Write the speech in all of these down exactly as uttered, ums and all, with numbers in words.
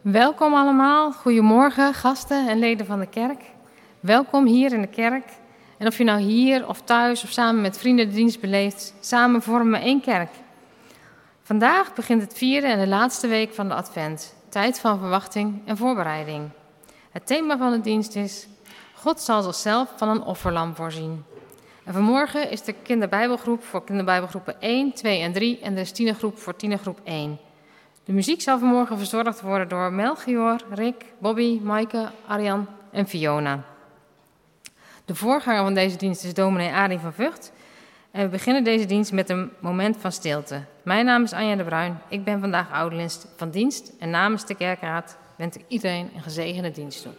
Welkom allemaal, goedemorgen gasten en leden van de kerk. Welkom hier in de kerk. En of je nou hier of thuis of samen met vrienden de dienst beleeft, samen vormen we één kerk. Vandaag begint het vierde en de laatste week van de Advent, tijd van verwachting en voorbereiding. Het thema van de dienst is: God zal zichzelf van een offerlam voorzien. En vanmorgen is de kinderbijbelgroep voor kinderbijbelgroepen één, twee en drie en de tienergroep voor tienergroep één. De muziek zal vanmorgen verzorgd worden door Melchior, Rick, Bobby, Maaike, Arjan en Fiona. De voorganger van deze dienst is dominee Arie van Vught. En we beginnen deze dienst met een moment van stilte. Mijn naam is Anja de Bruin. Ik ben vandaag ouderlid van dienst. En namens de kerkraad wens ik iedereen een gezegende dienst toe.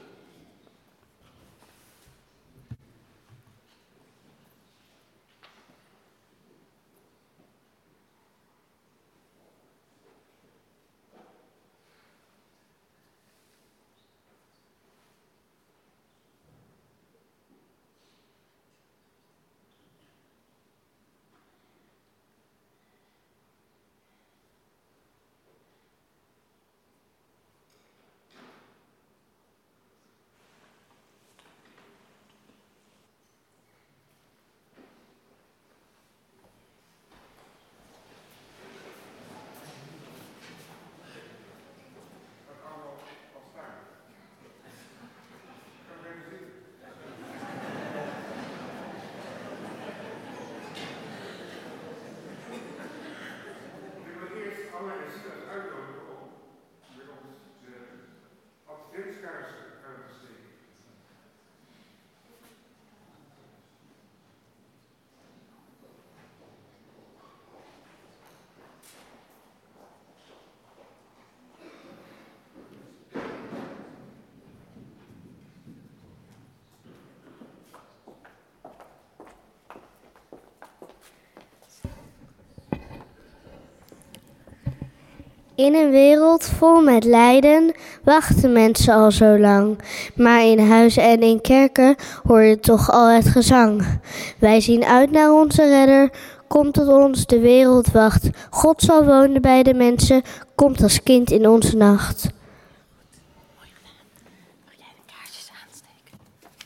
In een wereld vol met lijden wachten mensen al zo lang. Maar in huizen en in kerken hoor je toch al het gezang. Wij zien uit naar onze redder, komt tot ons de wereld wacht. God zal wonen bij de mensen, komt als kind in onze nacht. Mooi gedaan. Mag jij de kaarsjes aansteken?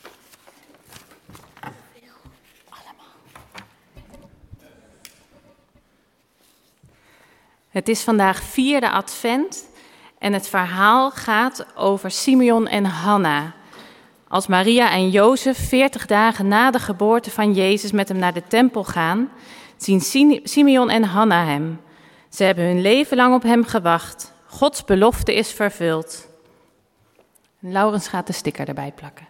Allemaal. Het is vandaag vierde advent en het verhaal gaat over Simeon en Hanna. Als Maria en Jozef veertig dagen na de geboorte van Jezus met hem naar de tempel gaan, zien Simeon en Hanna hem. Ze hebben hun leven lang op hem gewacht. Gods belofte is vervuld. Laurens gaat de sticker erbij plakken.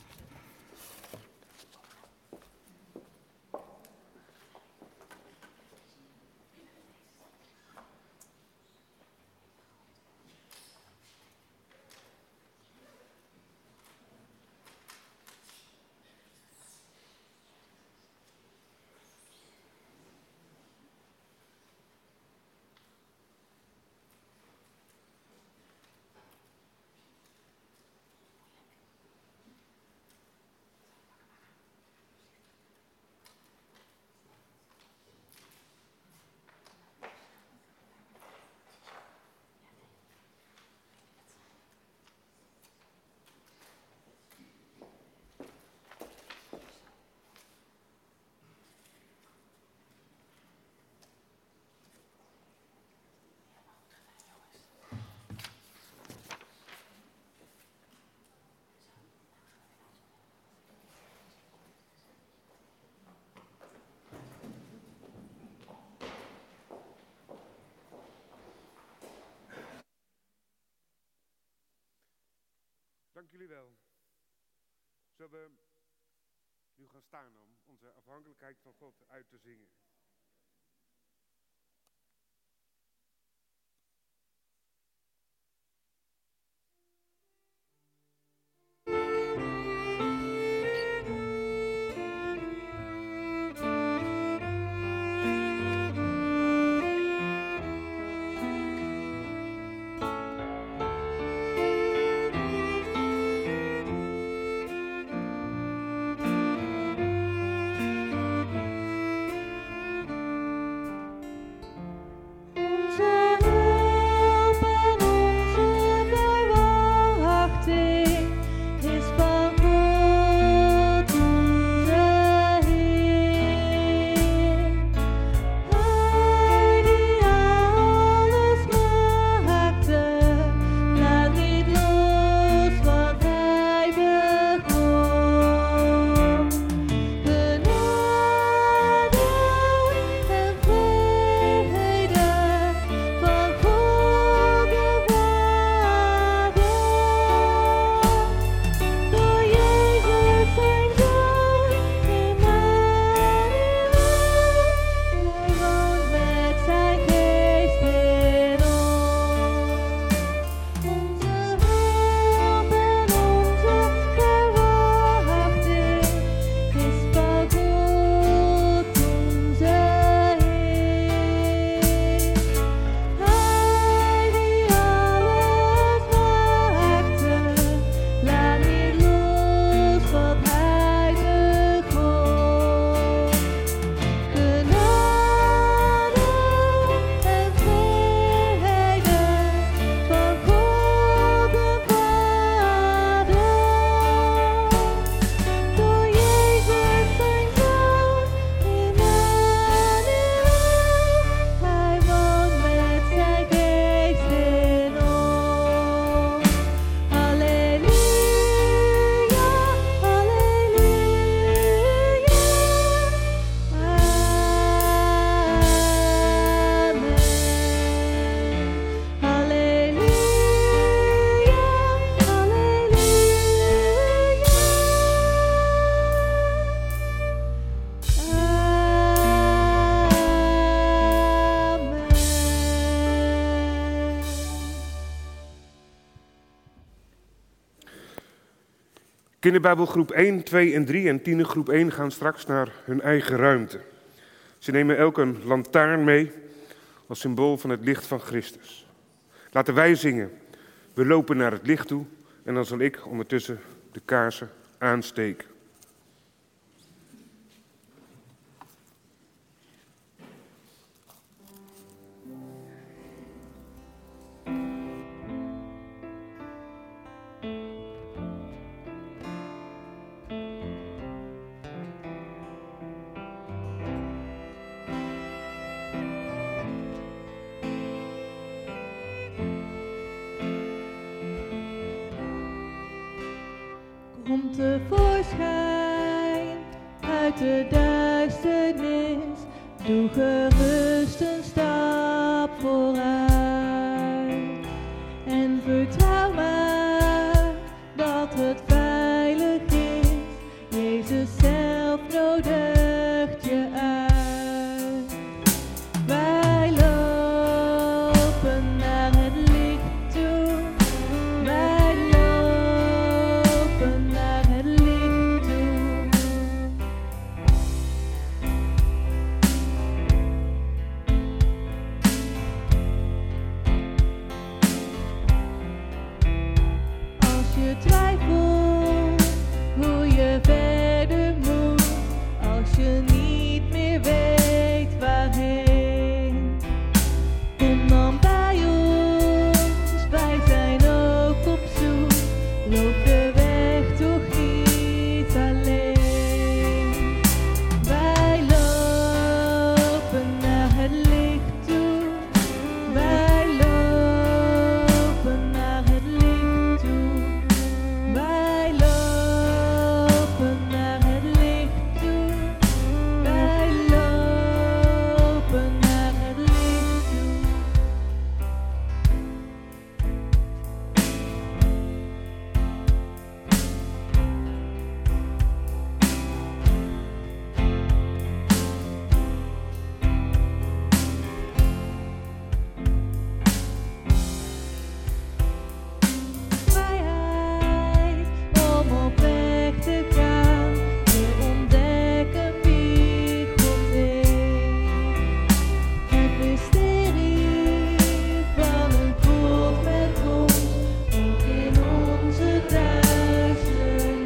Dank jullie wel. Zullen we nu gaan staan om onze afhankelijkheid van God uit te zingen? Kinderbijbelgroep één, twee en drie en tienergroep één gaan straks naar hun eigen ruimte. Ze nemen elk een lantaarn mee als symbool van het licht van Christus. Laten wij zingen. We lopen naar het licht toe en dan zal ik ondertussen de kaarsen aansteken. Komt tevoorschijn uit de duisternis, doe gerust een stap vooruit. En vertrouw maar dat het veilig is, Jezus zelf nodigt je uit. Wij lopen naar het licht toe, wij lopen naar het licht toe. Als je twijfelt hoe je verder moet, als je niet meer weet waarheen, kom dan bij ons, wij zijn ook op zoek. Loop de weg toch niet alleen. Wij lopen naar het licht toe, wij lopen naar het licht toe. Wij lopen naar het licht toe, wij lopen naar het licht toe. Vrijheid om op weg te gaan, weer ontdekken wie God is. Het mysterie van een God met ons, ook in onze duisternis.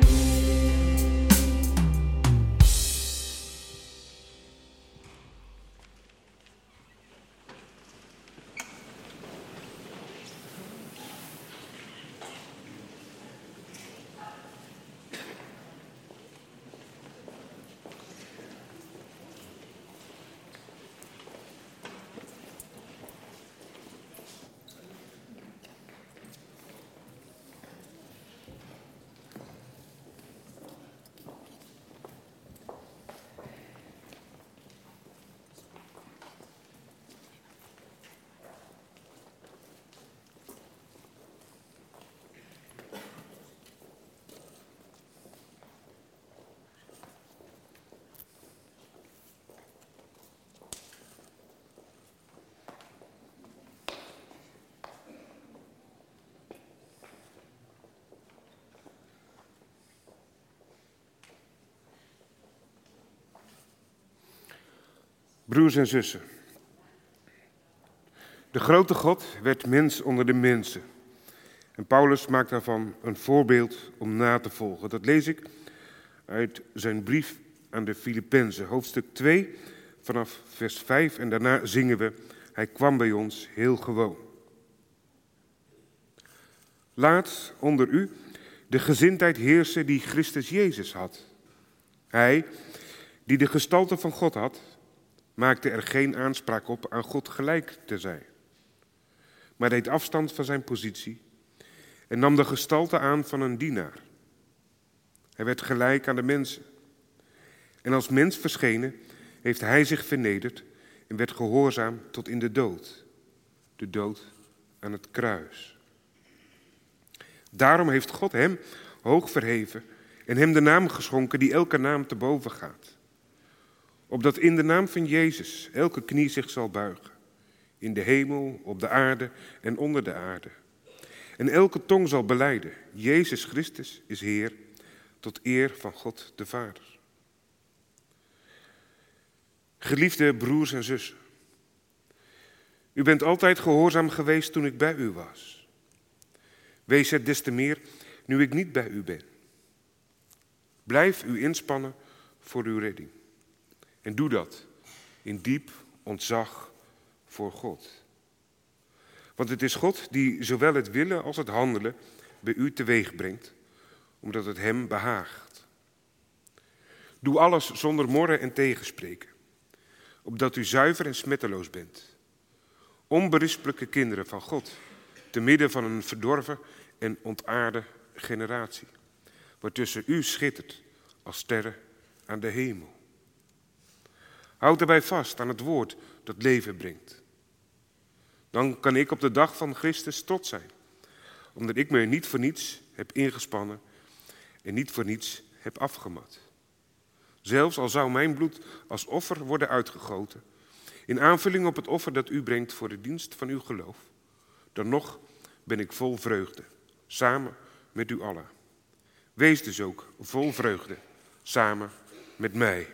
Broers en zussen. De grote God werd mens onder de mensen. En Paulus maakt daarvan een voorbeeld om na te volgen. Dat lees ik uit zijn brief aan de Filippenzen, hoofdstuk twee, vanaf vers vijf. En daarna zingen we, hij kwam bij ons heel gewoon. Laat onder u de gezindheid heersen die Christus Jezus had. Hij, die de gestalte van God had, maakte er geen aanspraak op aan God gelijk te zijn, maar deed afstand van zijn positie en nam de gestalte aan van een dienaar. Hij werd gelijk aan de mensen. En als mens verschenen heeft hij zich vernederd en werd gehoorzaam tot in de dood. De dood aan het kruis. Daarom heeft God hem hoog verheven en hem de naam geschonken die elke naam te boven gaat. Opdat in de naam van Jezus elke knie zich zal buigen. In de hemel, op de aarde en onder de aarde. En elke tong zal belijden, Jezus Christus is Heer, tot eer van God de Vader. Geliefde broers en zussen, u bent altijd gehoorzaam geweest toen ik bij u was. Wees het des te meer nu ik niet bij u ben. Blijf u inspannen voor uw redding. En doe dat in diep ontzag voor God. Want het is God die zowel het willen als het handelen bij u teweeg brengt, omdat het hem behaagt. Doe alles zonder morren en tegenspreken, opdat u zuiver en smetteloos bent. Onberispelijke kinderen van God, te midden van een verdorven en ontaarde generatie, waartussen u schittert als sterren aan de hemel. Houd daarbij vast aan het woord dat leven brengt. Dan kan ik op de dag van Christus trots zijn, omdat ik me niet voor niets heb ingespannen en niet voor niets heb afgemat. Zelfs al zou mijn bloed als offer worden uitgegoten, in aanvulling op het offer dat u brengt voor de dienst van uw geloof, dan nog ben ik vol vreugde, samen met u allen. Wees dus ook vol vreugde, samen met mij.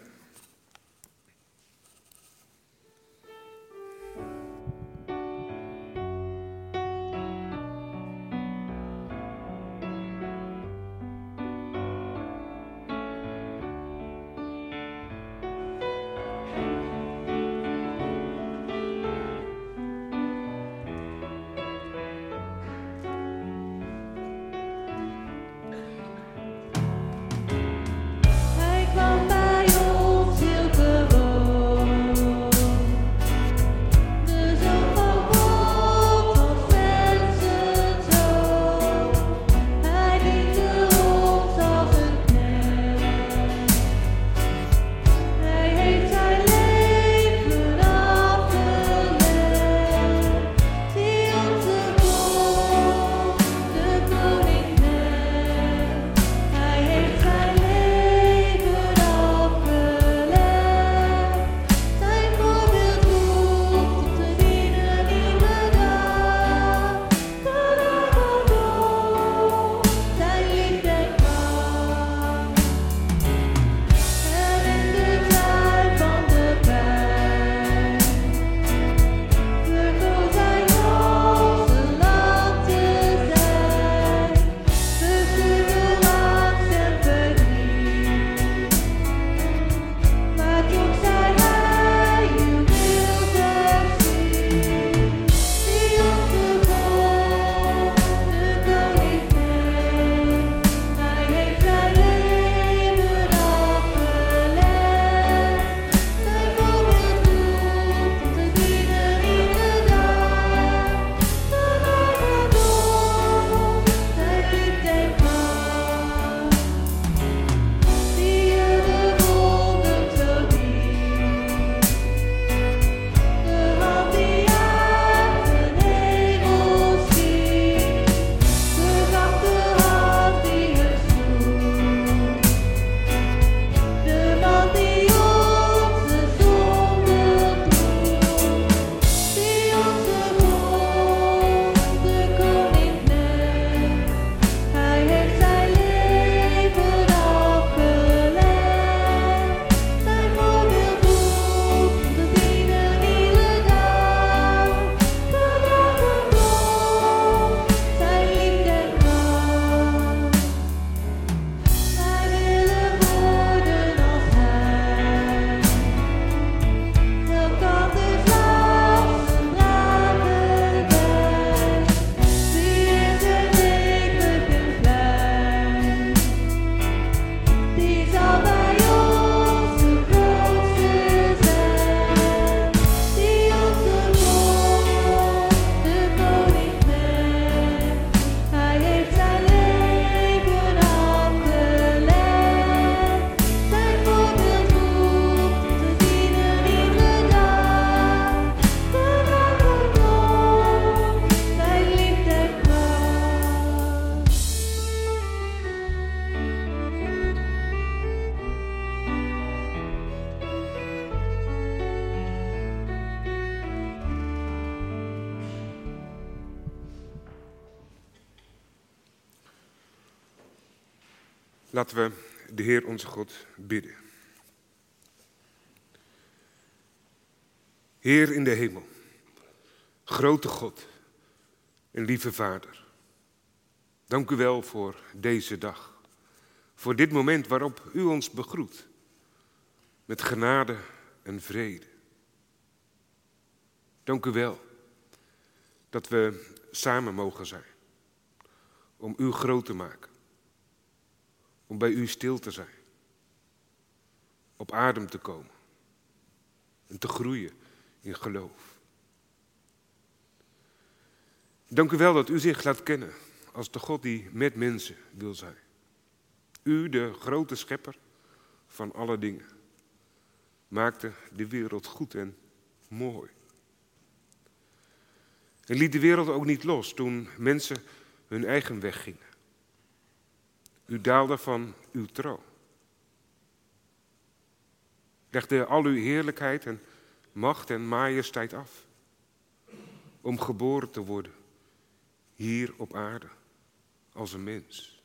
Hij kwam bij ons. Laten we de Heer onze God bidden. Heer in de hemel, grote God en lieve Vader. Dank u wel voor deze dag. Voor dit moment waarop u ons begroet. Met genade en vrede. Dank u wel dat we samen mogen zijn. Om u groot te maken. Om bij u stil te zijn. Op adem te komen. En te groeien in geloof. Dank u wel dat u zich laat kennen als de God die met mensen wil zijn. U, de grote schepper van alle dingen, maakte de wereld goed en mooi. En liet de wereld ook niet los toen mensen hun eigen weg gingen. U daalde van uw troon. Legde al uw heerlijkheid en macht en majesteit af. Om geboren te worden hier op aarde als een mens.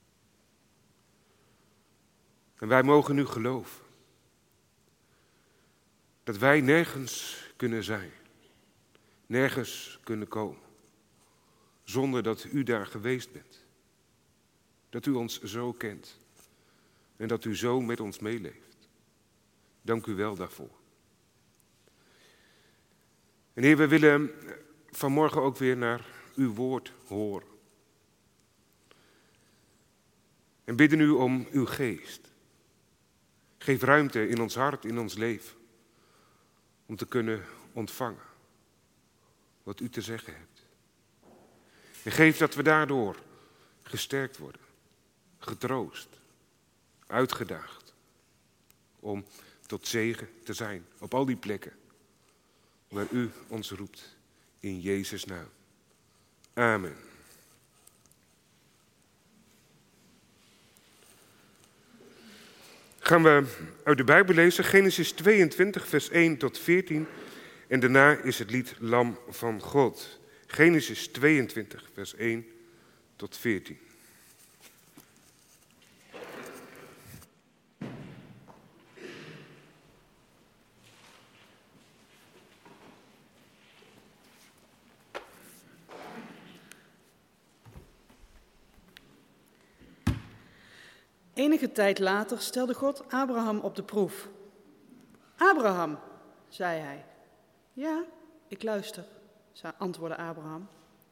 En wij mogen nu geloven dat wij nergens kunnen zijn, nergens kunnen komen, zonder dat u daar geweest bent. Dat u ons zo kent en dat u zo met ons meeleeft. Dank u wel daarvoor. En Heer, we willen vanmorgen ook weer naar uw woord horen. En bidden u om uw geest. Geef ruimte in ons hart, in ons leven. Om te kunnen ontvangen wat u te zeggen hebt. En geef dat we daardoor gesterkt worden. Getroost. Uitgedaagd. Om tot zegen te zijn op al die plekken waar u ons roept. In Jezus' naam. Amen. Gaan we uit de Bijbel lezen, Genesis tweeëntwintig, vers één tot veertien. En daarna is het lied Lam van God. Genesis tweeëntwintig, vers één tot veertien. Enige tijd later stelde God Abraham op de proef. Abraham, zei hij. Ja, ik luister, antwoordde Abraham.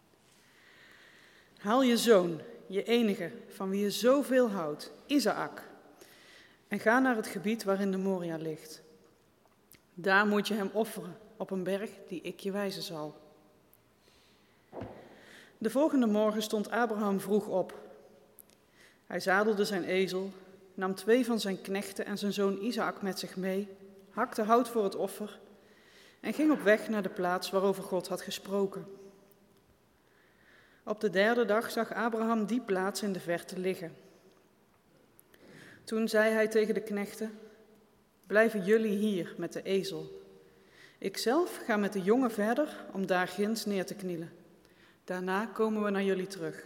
Haal je zoon, je enige, van wie je zoveel houdt, Isaak, en ga naar het gebied waarin de Moria ligt. Daar moet je hem offeren, op een berg die ik je wijzen zal. De volgende morgen stond Abraham vroeg op. Hij zadelde zijn ezel, nam twee van zijn knechten en zijn zoon Isaak met zich mee, hakte hout voor het offer en ging op weg naar de plaats waarover God had gesproken. Op de derde dag zag Abraham die plaats in de verte liggen. Toen zei hij tegen de knechten, blijven jullie hier met de ezel. Ikzelf ga met de jongen verder om daar ginds neer te knielen. Daarna komen we naar jullie terug.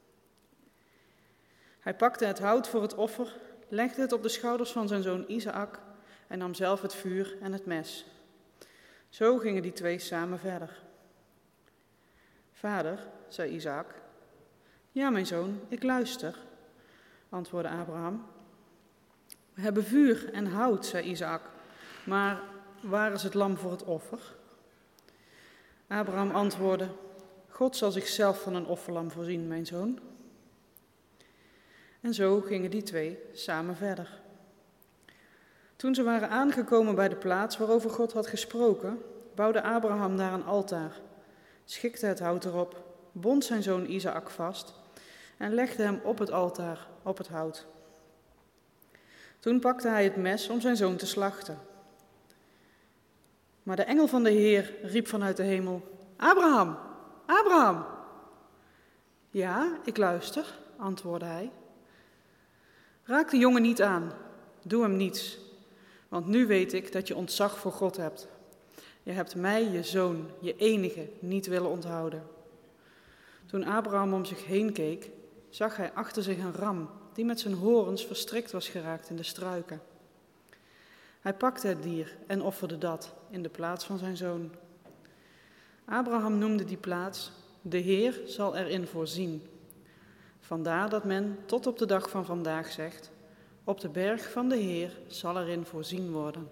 Hij pakte het hout voor het offer, legde het op de schouders van zijn zoon Isaak en nam zelf het vuur en het mes. Zo gingen die twee samen verder. Vader, zei Isaak. Ja, mijn zoon, ik luister, antwoordde Abraham. We hebben vuur en hout, zei Isaak, maar waar is het lam voor het offer? Abraham antwoordde, God zal zichzelf van een offerlam voorzien, mijn zoon. En zo gingen die twee samen verder. Toen ze waren aangekomen bij de plaats waarover God had gesproken, bouwde Abraham daar een altaar, schikte het hout erop, bond zijn zoon Isaak vast en legde hem op het altaar, op het hout. Toen pakte hij het mes om zijn zoon te slachten. Maar de engel van de Heer riep vanuit de hemel, Abraham, Abraham! Ja, ik luister, antwoordde hij. Raak de jongen niet aan, doe hem niets, want nu weet ik dat je ontzag voor God hebt. Je hebt mij, je zoon, je enige, niet willen onthouden. Toen Abraham om zich heen keek, zag hij achter zich een ram die met zijn horens verstrikt was geraakt in de struiken. Hij pakte het dier en offerde dat in de plaats van zijn zoon. Abraham noemde die plaats: de Heer zal erin voorzien. Vandaar dat men tot op de dag van vandaag zegt: op de berg van de Heer zal erin voorzien worden.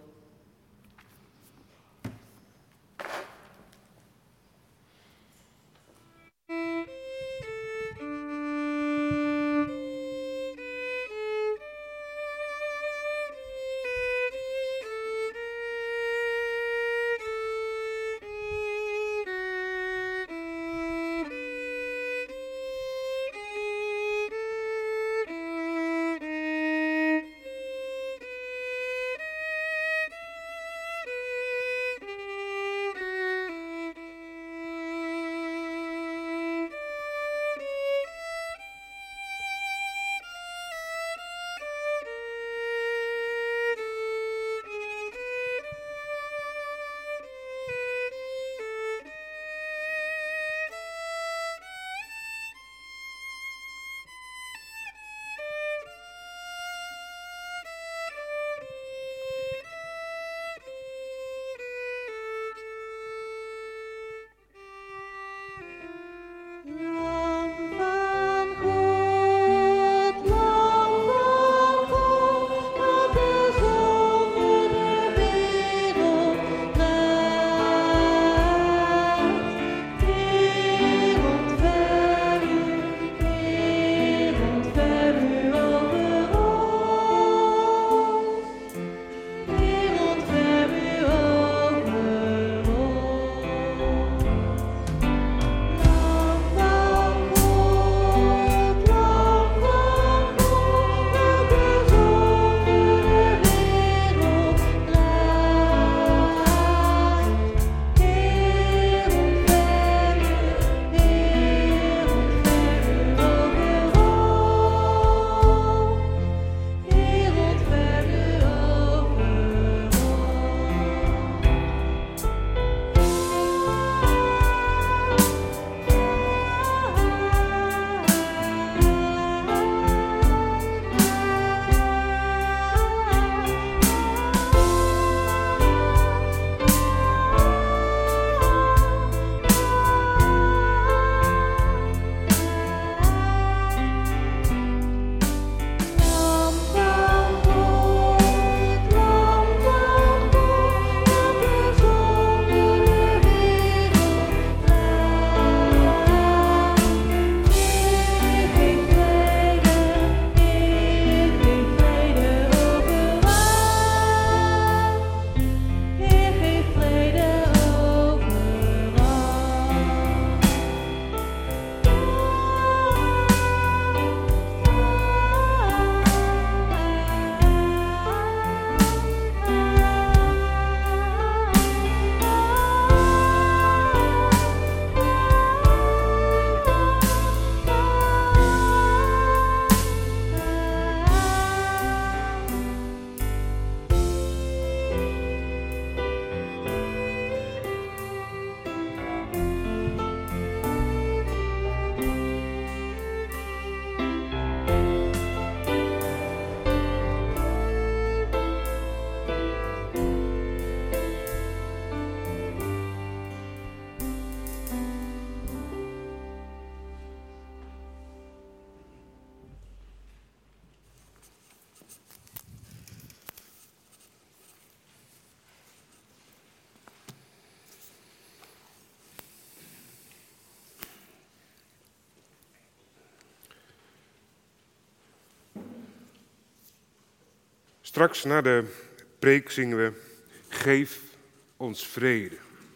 Straks na de preek zingen we: Geef ons vrede.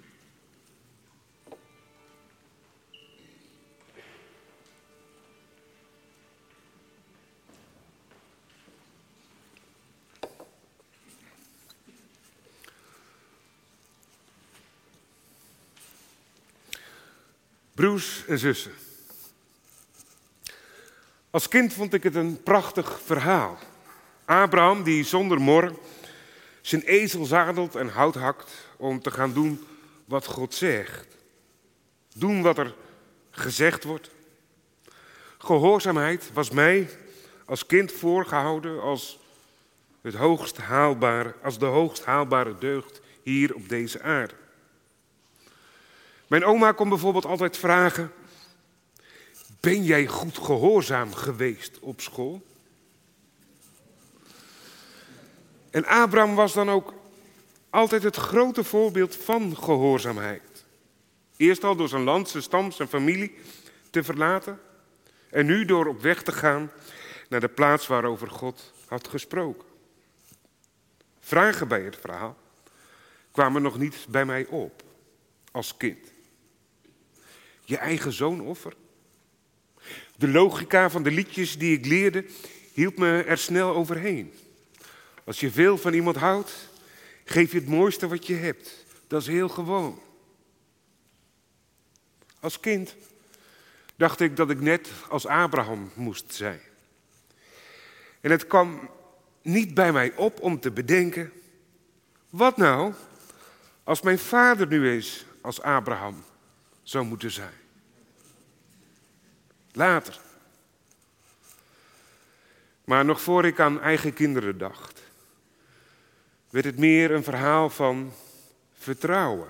Broers en zussen, als kind vond ik het een prachtig verhaal. Abraham die zonder mor zijn ezel zadelt en hout hakt om te gaan doen wat God zegt. Doen wat er gezegd wordt. Gehoorzaamheid was mij als kind voorgehouden als, het hoogst haalbare, als de hoogst haalbare deugd hier op deze aarde. Mijn oma kon bijvoorbeeld altijd vragen: ben jij goed gehoorzaam geweest op school? En Abraham was dan ook altijd het grote voorbeeld van gehoorzaamheid. Eerst al door zijn land, zijn stam, zijn familie te verlaten. En nu door op weg te gaan naar de plaats waarover God had gesproken. Vragen bij het verhaal kwamen nog niet bij mij op als kind. Je eigen zoon offer? De logica van de liedjes die ik leerde hielp me er snel overheen. Als je veel van iemand houdt, geef je het mooiste wat je hebt. Dat is heel gewoon. Als kind dacht ik dat ik net als Abraham moest zijn. En het kwam niet bij mij op om te bedenken: wat nou als mijn vader nu eens als Abraham zou moeten zijn? Later. Maar nog voor ik aan eigen kinderen dacht, werd het meer een verhaal van vertrouwen.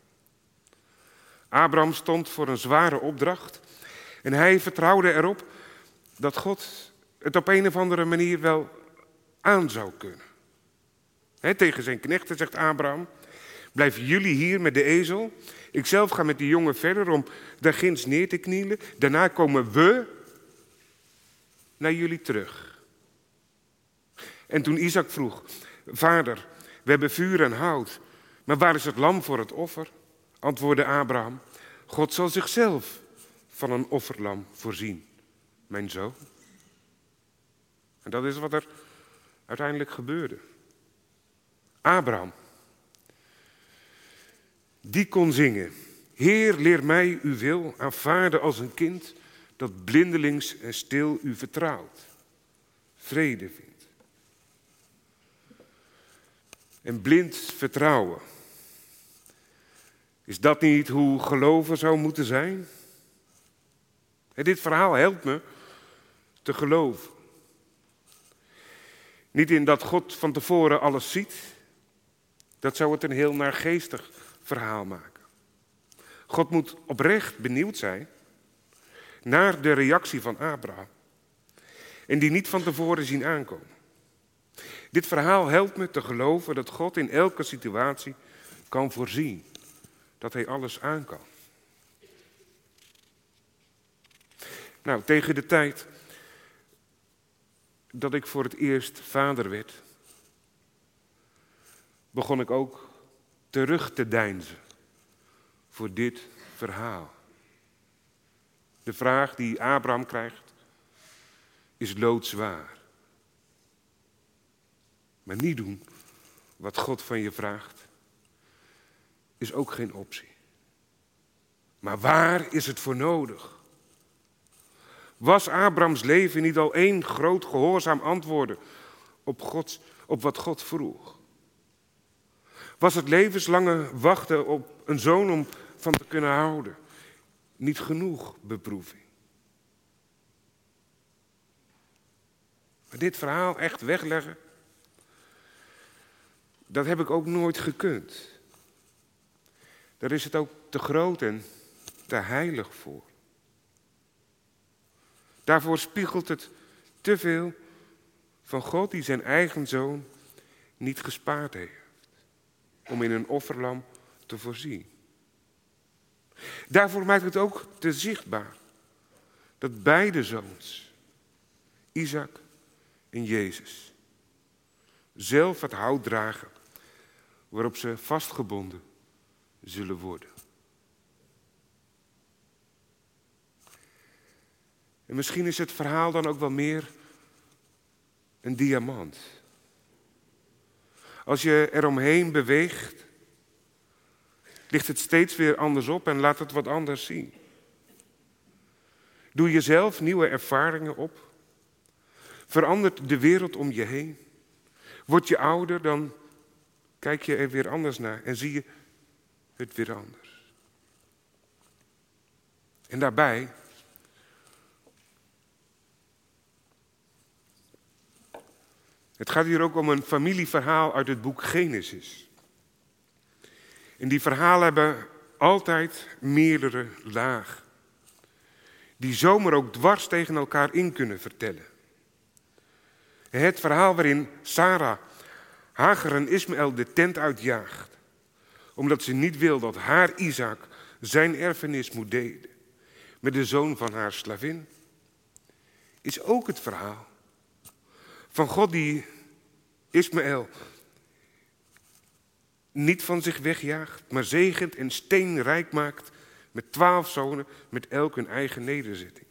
Abraham stond voor een zware opdracht en hij vertrouwde erop dat God het op een of andere manier wel aan zou kunnen. He, tegen zijn knechten zegt Abraham: blijven jullie hier met de ezel? Ik zelf ga met die jongen verder om daar ginds neer te knielen. Daarna komen we naar jullie terug. En toen Isaac vroeg: vader, we hebben vuur en hout, maar waar is het lam voor het offer? Antwoordde Abraham: God zal zichzelf van een offerlam voorzien, mijn zoon. En dat is wat er uiteindelijk gebeurde. Abraham, die kon zingen: Heer, leer mij uw wil aanvaarden als een kind dat blindelings en stil u vertrouwt, vrede vindt. En blind vertrouwen, is dat niet hoe geloven zou moeten zijn? En dit verhaal helpt me te geloven. Niet in dat God van tevoren alles ziet. Dat zou het een heel naargeestig verhaal maken. God moet oprecht benieuwd zijn naar de reactie van Abraham. En die niet van tevoren zien aankomen. Dit verhaal helpt me te geloven dat God in elke situatie kan voorzien. Dat hij alles aan kan. Nou, tegen de tijd dat ik voor het eerst vader werd, begon ik ook terug te deinzen voor dit verhaal. De vraag die Abraham krijgt is loodzwaar. Maar niet doen wat God van je vraagt is ook geen optie. Maar waar is het voor nodig? Was Abrahams leven niet al één groot gehoorzaam antwoorden op, Gods, op wat God vroeg? Was het levenslange wachten op een zoon om van te kunnen houden niet genoeg beproeving? Maar dit verhaal echt wegleggen, dat heb ik ook nooit gekund. Daar is het ook te groot en te heilig voor. Daarvoor spiegelt het te veel van God die zijn eigen zoon niet gespaard heeft om in een offerlam te voorzien. Daarvoor maakt het ook te zichtbaar dat beide zoons, Isaac en Jezus, zelf het hout dragen waarop ze vastgebonden zullen worden. En misschien is het verhaal dan ook wel meer een diamant. Als je eromheen beweegt, ligt het steeds weer anders op en laat het wat anders zien. Doe jezelf nieuwe ervaringen op. Verandert de wereld om je heen. Word je ouder, dan kijk je er weer anders naar en zie je het weer anders. En daarbij Het gaat hier ook om een familieverhaal uit het boek Genesis. En die verhalen hebben altijd meerdere lagen, die zomaar ook dwars tegen elkaar in kunnen vertellen. Het verhaal waarin Sarah Hagar en Ismaël de tent uitjaagt, omdat ze niet wil dat haar Isaac zijn erfenis moet delen met de zoon van haar slavin, is ook het verhaal van God die Ismaël niet van zich wegjaagt, maar zegent en steenrijk maakt met twaalf zonen, met elk een eigen nederzetting.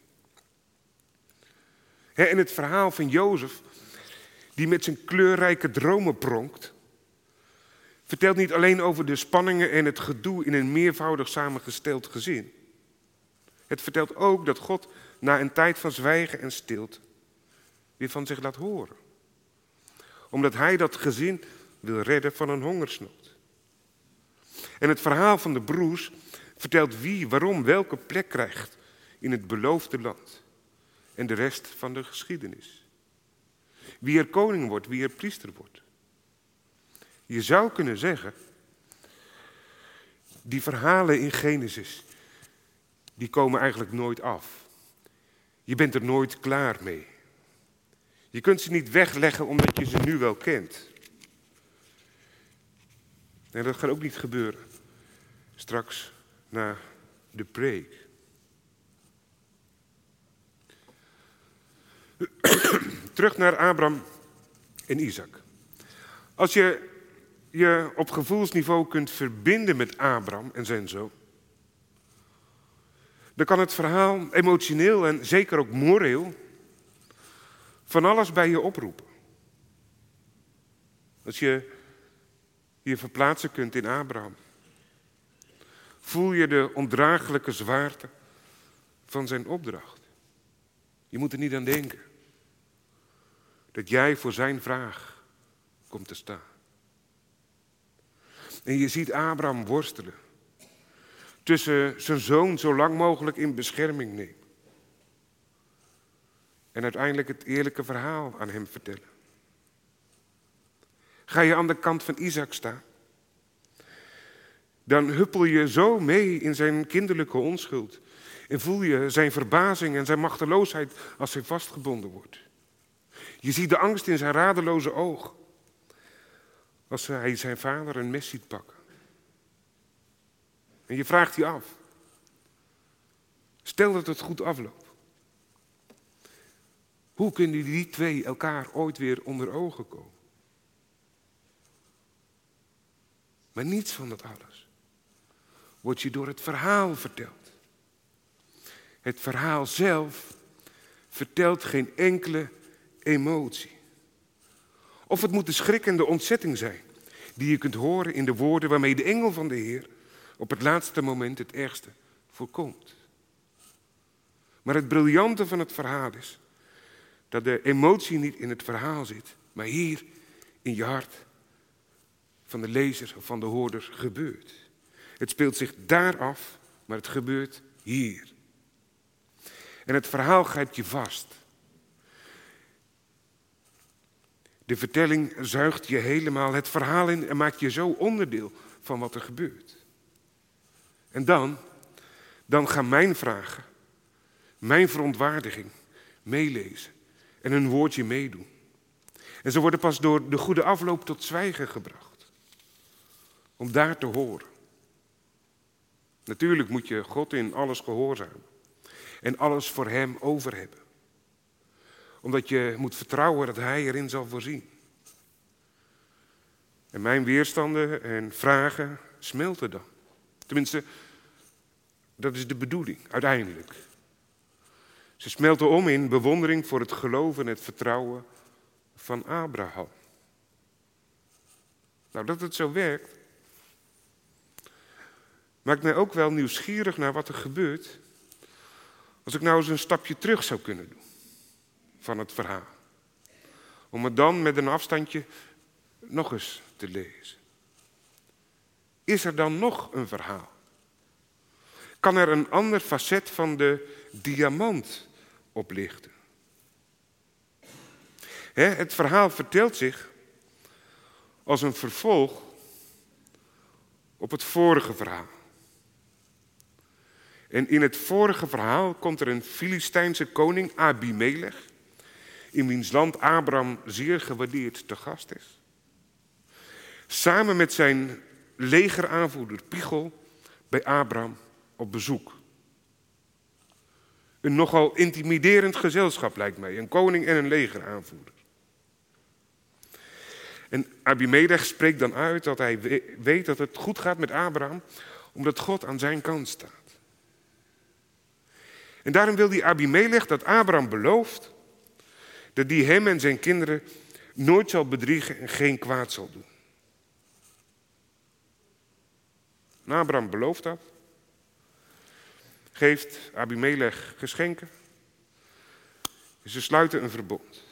En het verhaal van Jozef, die met zijn kleurrijke dromen pronkt, vertelt niet alleen over de spanningen en het gedoe in een meervoudig samengesteld gezin. Het vertelt ook dat God na een tijd van zwijgen en stilte weer van zich laat horen. Omdat hij dat gezin wil redden van een hongersnood. En het verhaal van de broers vertelt wie, waarom, welke plek krijgt in het beloofde land. En de rest van de geschiedenis. Wie er koning wordt, wie er priester wordt. Je zou kunnen zeggen, die verhalen in Genesis, die komen eigenlijk nooit af. Je bent er nooit klaar mee. Je kunt ze niet wegleggen omdat je ze nu wel kent. En dat gaat ook niet gebeuren straks na de preek. Terug naar Abraham en Isaac. Als je je op gevoelsniveau kunt verbinden met Abraham en zijn zoon, dan kan het verhaal emotioneel en zeker ook moreel van alles bij je oproepen. Als je je verplaatsen kunt in Abraham, voel je de ondraaglijke zwaarte van zijn opdracht. Je moet er niet aan denken dat jij voor zijn vraag komt te staan. En je ziet Abraham worstelen tussen zijn zoon zo lang mogelijk in bescherming nemen. En uiteindelijk het eerlijke verhaal aan hem vertellen. Ga je aan de kant van Isaac staan, dan huppel je zo mee in zijn kinderlijke onschuld. En voel je zijn verbazing en zijn machteloosheid als hij vastgebonden wordt. Je ziet de angst in zijn radeloze oog als hij zijn vader een mes ziet pakken. En je vraagt je af, stel dat het goed afloopt. Hoe kunnen die twee elkaar ooit weer onder ogen komen? Maar niets van dat alles wordt je door het verhaal verteld. Het verhaal zelf vertelt geen enkele emotie. Of het moet de schrik en de ontzetting zijn die je kunt horen in de woorden waarmee de engel van de Heer op het laatste moment het ergste voorkomt. Maar het briljante van het verhaal is dat de emotie niet in het verhaal zit, maar hier in je hart van de lezer of van de hoorder gebeurt. Het speelt zich daar af, maar het gebeurt hier. En het verhaal grijpt je vast. De vertelling zuigt je helemaal het verhaal in en maakt je zo onderdeel van wat er gebeurt. En dan, dan gaan mijn vragen, mijn verontwaardiging meelezen en een woordje meedoen. En ze worden pas door de goede afloop tot zwijgen gebracht. Om daar te horen. Natuurlijk moet je God in alles gehoorzamen. En alles voor hem over hebben. Omdat je moet vertrouwen dat hij erin zal voorzien. En mijn weerstanden en vragen smelten dan. Tenminste, dat is de bedoeling, uiteindelijk. Ze smelten om in bewondering voor het geloof en het vertrouwen van Abraham. Nou, dat het zo werkt, maakt mij ook wel nieuwsgierig naar wat er gebeurt als ik nou eens een stapje terug zou kunnen doen van het verhaal. Om het dan met een afstandje nog eens te lezen. Is er dan nog een verhaal? Kan er een ander facet van de diamant oplichten? He, het verhaal vertelt zich als een vervolg op het vorige verhaal. En in het vorige verhaal komt er een Filistijnse koning, Abimelech, in wiens land Abraham zeer gewaardeerd te gast is. Samen met zijn legeraanvoerder Pichol bij Abraham op bezoek. Een nogal intimiderend gezelschap lijkt mij, een koning en een legeraanvoerder. En Abimelech spreekt dan uit dat hij weet dat het goed gaat met Abraham, omdat God aan zijn kant staat. En daarom wil die Abimelech dat Abraham belooft dat hij hem en zijn kinderen nooit zal bedriegen en geen kwaad zal doen. En Abraham belooft dat. Geeft Abimelech geschenken. En ze sluiten een verbond.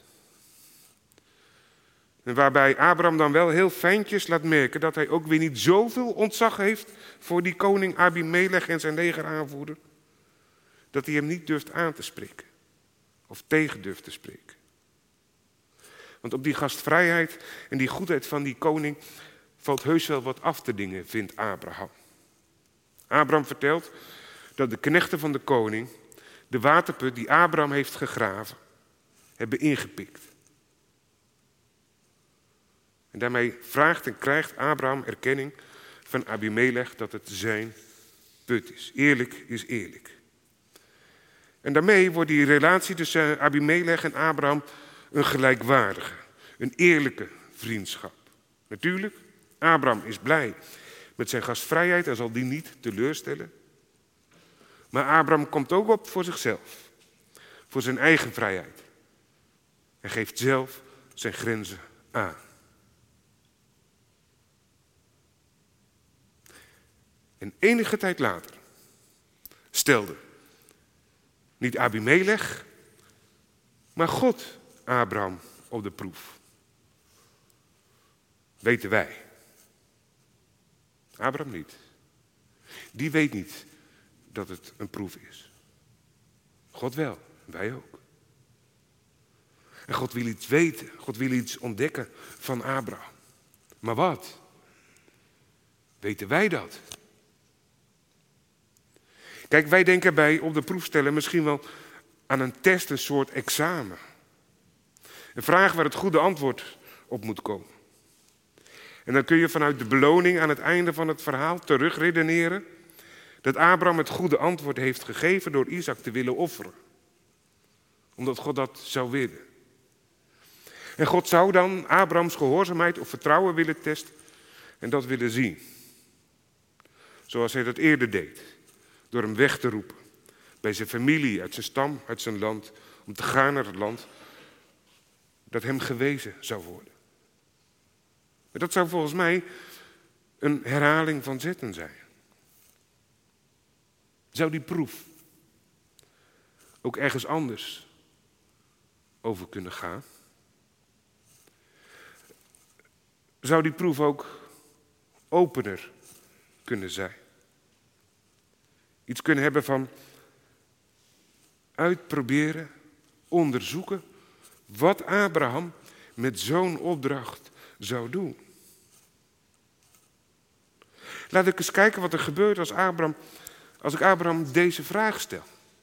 En waarbij Abraham dan wel heel fijntjes laat merken dat hij ook weer niet zoveel ontzag heeft voor die koning Abimelech en zijn legeraanvoerder, dat hij hem niet durft aan te spreken. Of tegen durft te spreken. Want op die gastvrijheid en die goedheid van die koning valt heus wel wat af te dingen, vindt Abraham. Abraham vertelt dat de knechten van de koning de waterput die Abraham heeft gegraven, hebben ingepikt. En daarmee vraagt en krijgt Abraham erkenning van Abimelech dat het zijn put is. Eerlijk is eerlijk. En daarmee wordt die relatie tussen Abimelech en Abraham een gelijkwaardige, een eerlijke vriendschap. Natuurlijk, Abraham is blij met zijn gastvrijheid en zal die niet teleurstellen. Maar Abraham komt ook op voor zichzelf, voor zijn eigen vrijheid. En geeft zelf zijn grenzen aan. En enige tijd later stelde niet Abimelech, maar God Abraham op de proef. Weten wij. Abraham niet. Die weet niet dat het een proef is. God wel, wij ook. En God wil iets weten, God wil iets ontdekken van Abraham. Maar wat? Weten wij dat? Kijk, wij denken bij op de proef stellen misschien wel aan een test, een soort examen. Een vraag waar het goede antwoord op moet komen. En dan kun je vanuit de beloning aan het einde van het verhaal terugredeneren dat Abraham het goede antwoord heeft gegeven door Isaac te willen offeren. Omdat God dat zou willen. En God zou dan Abrahams gehoorzaamheid of vertrouwen willen testen en dat willen zien. Zoals hij dat eerder deed. Door hem weg te roepen. Bij zijn familie, uit zijn stam, uit zijn land. Om te gaan naar het land dat hem gewezen zou worden. Maar dat zou volgens mij een herhaling van zetten zijn. Zou die proef ook ergens anders over kunnen gaan? Zou die proef ook opener kunnen zijn? Iets kunnen hebben van uitproberen, onderzoeken wat Abraham met zo'n opdracht zou doen. Laat ik eens kijken wat er gebeurt als, Abraham, als ik Abraham deze vraag stel.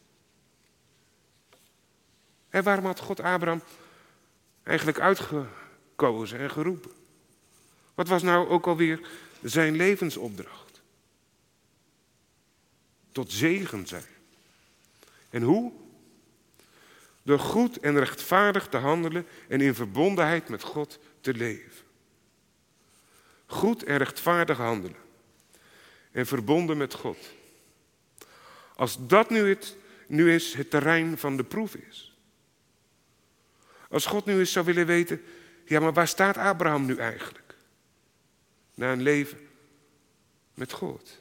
En waarom had God Abraham eigenlijk uitgekozen en geroepen? Wat was nou ook alweer zijn levensopdracht? Tot zegen zijn. En hoe? Door goed en rechtvaardig te handelen en in verbondenheid met God te leven. Goed en rechtvaardig handelen. En verbonden met God. Als dat nu, het, nu eens het terrein van de proef is. Als God nu eens zou willen weten, ja, maar waar staat Abraham nu eigenlijk? Na een leven met God.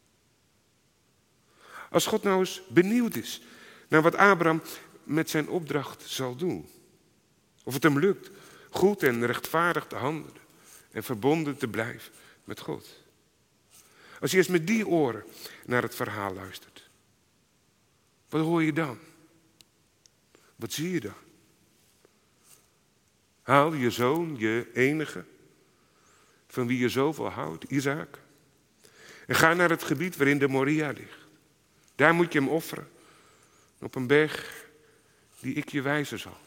Als God nou eens benieuwd is naar wat Abraham met zijn opdracht zal doen. Of het hem lukt goed en rechtvaardig te handelen en verbonden te blijven met God. Als je eens met die oren naar het verhaal luistert. Wat hoor je dan? Wat zie je dan? Haal je zoon, je enige, van wie je zoveel houdt, Isaac, en ga naar het gebied waarin de Moria ligt. Daar moet je hem offeren, op een berg die ik je wijzen zal.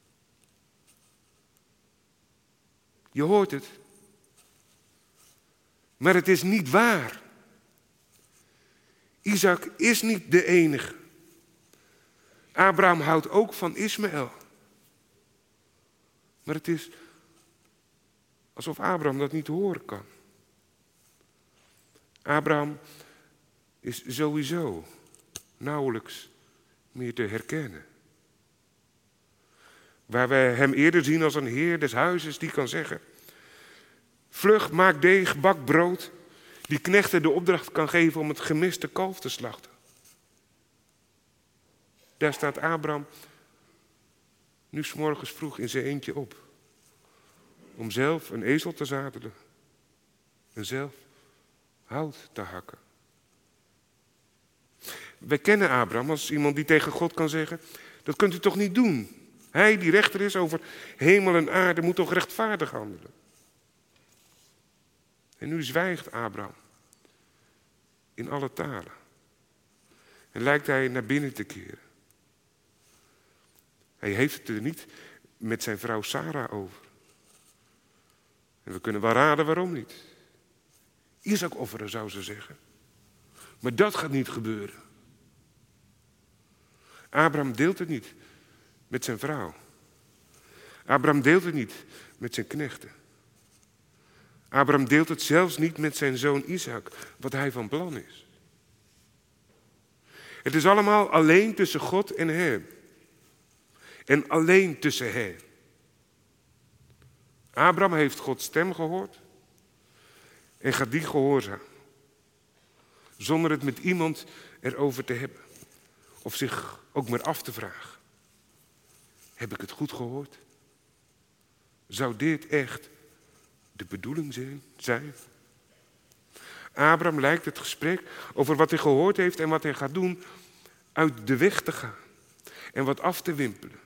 Je hoort het. Maar het is niet waar. Isaac is niet de enige. Abraham houdt ook van Ismaël. Maar het is alsof Abraham dat niet horen kan. Abraham is sowieso nauwelijks meer te herkennen. Waar we hem eerder zien als een heer des huizes die kan zeggen: vlug, maak deeg, bak brood, die knechten de opdracht kan geven om het gemiste kalf te slachten. Daar staat Abraham nu 's morgens vroeg in zijn eentje op. Om zelf een ezel te zadelen. En zelf hout te hakken. Wij kennen Abraham als iemand die tegen God kan zeggen: dat kunt u toch niet doen? Hij die rechter is over hemel en aarde moet toch rechtvaardig handelen? En nu zwijgt Abraham in alle talen. En lijkt hij naar binnen te keren. Hij heeft het er niet met zijn vrouw Sarah over. En we kunnen wel raden waarom niet. Isaac offeren, zou ze zeggen. Maar dat gaat niet gebeuren. Abraham deelt het niet met zijn vrouw. Abraham deelt het niet met zijn knechten. Abraham deelt het zelfs niet met zijn zoon Isaac, wat hij van plan is. Het is allemaal alleen tussen God en hem. En alleen tussen hen. Abraham heeft Gods stem gehoord en gaat die gehoorzamen. Zonder het met iemand erover te hebben. Of zich ook maar af te vragen. Heb ik het goed gehoord? Zou dit echt de bedoeling zijn? Abraham lijkt het gesprek over wat hij gehoord heeft en wat hij gaat doen uit de weg te gaan. En wat af te wimpelen.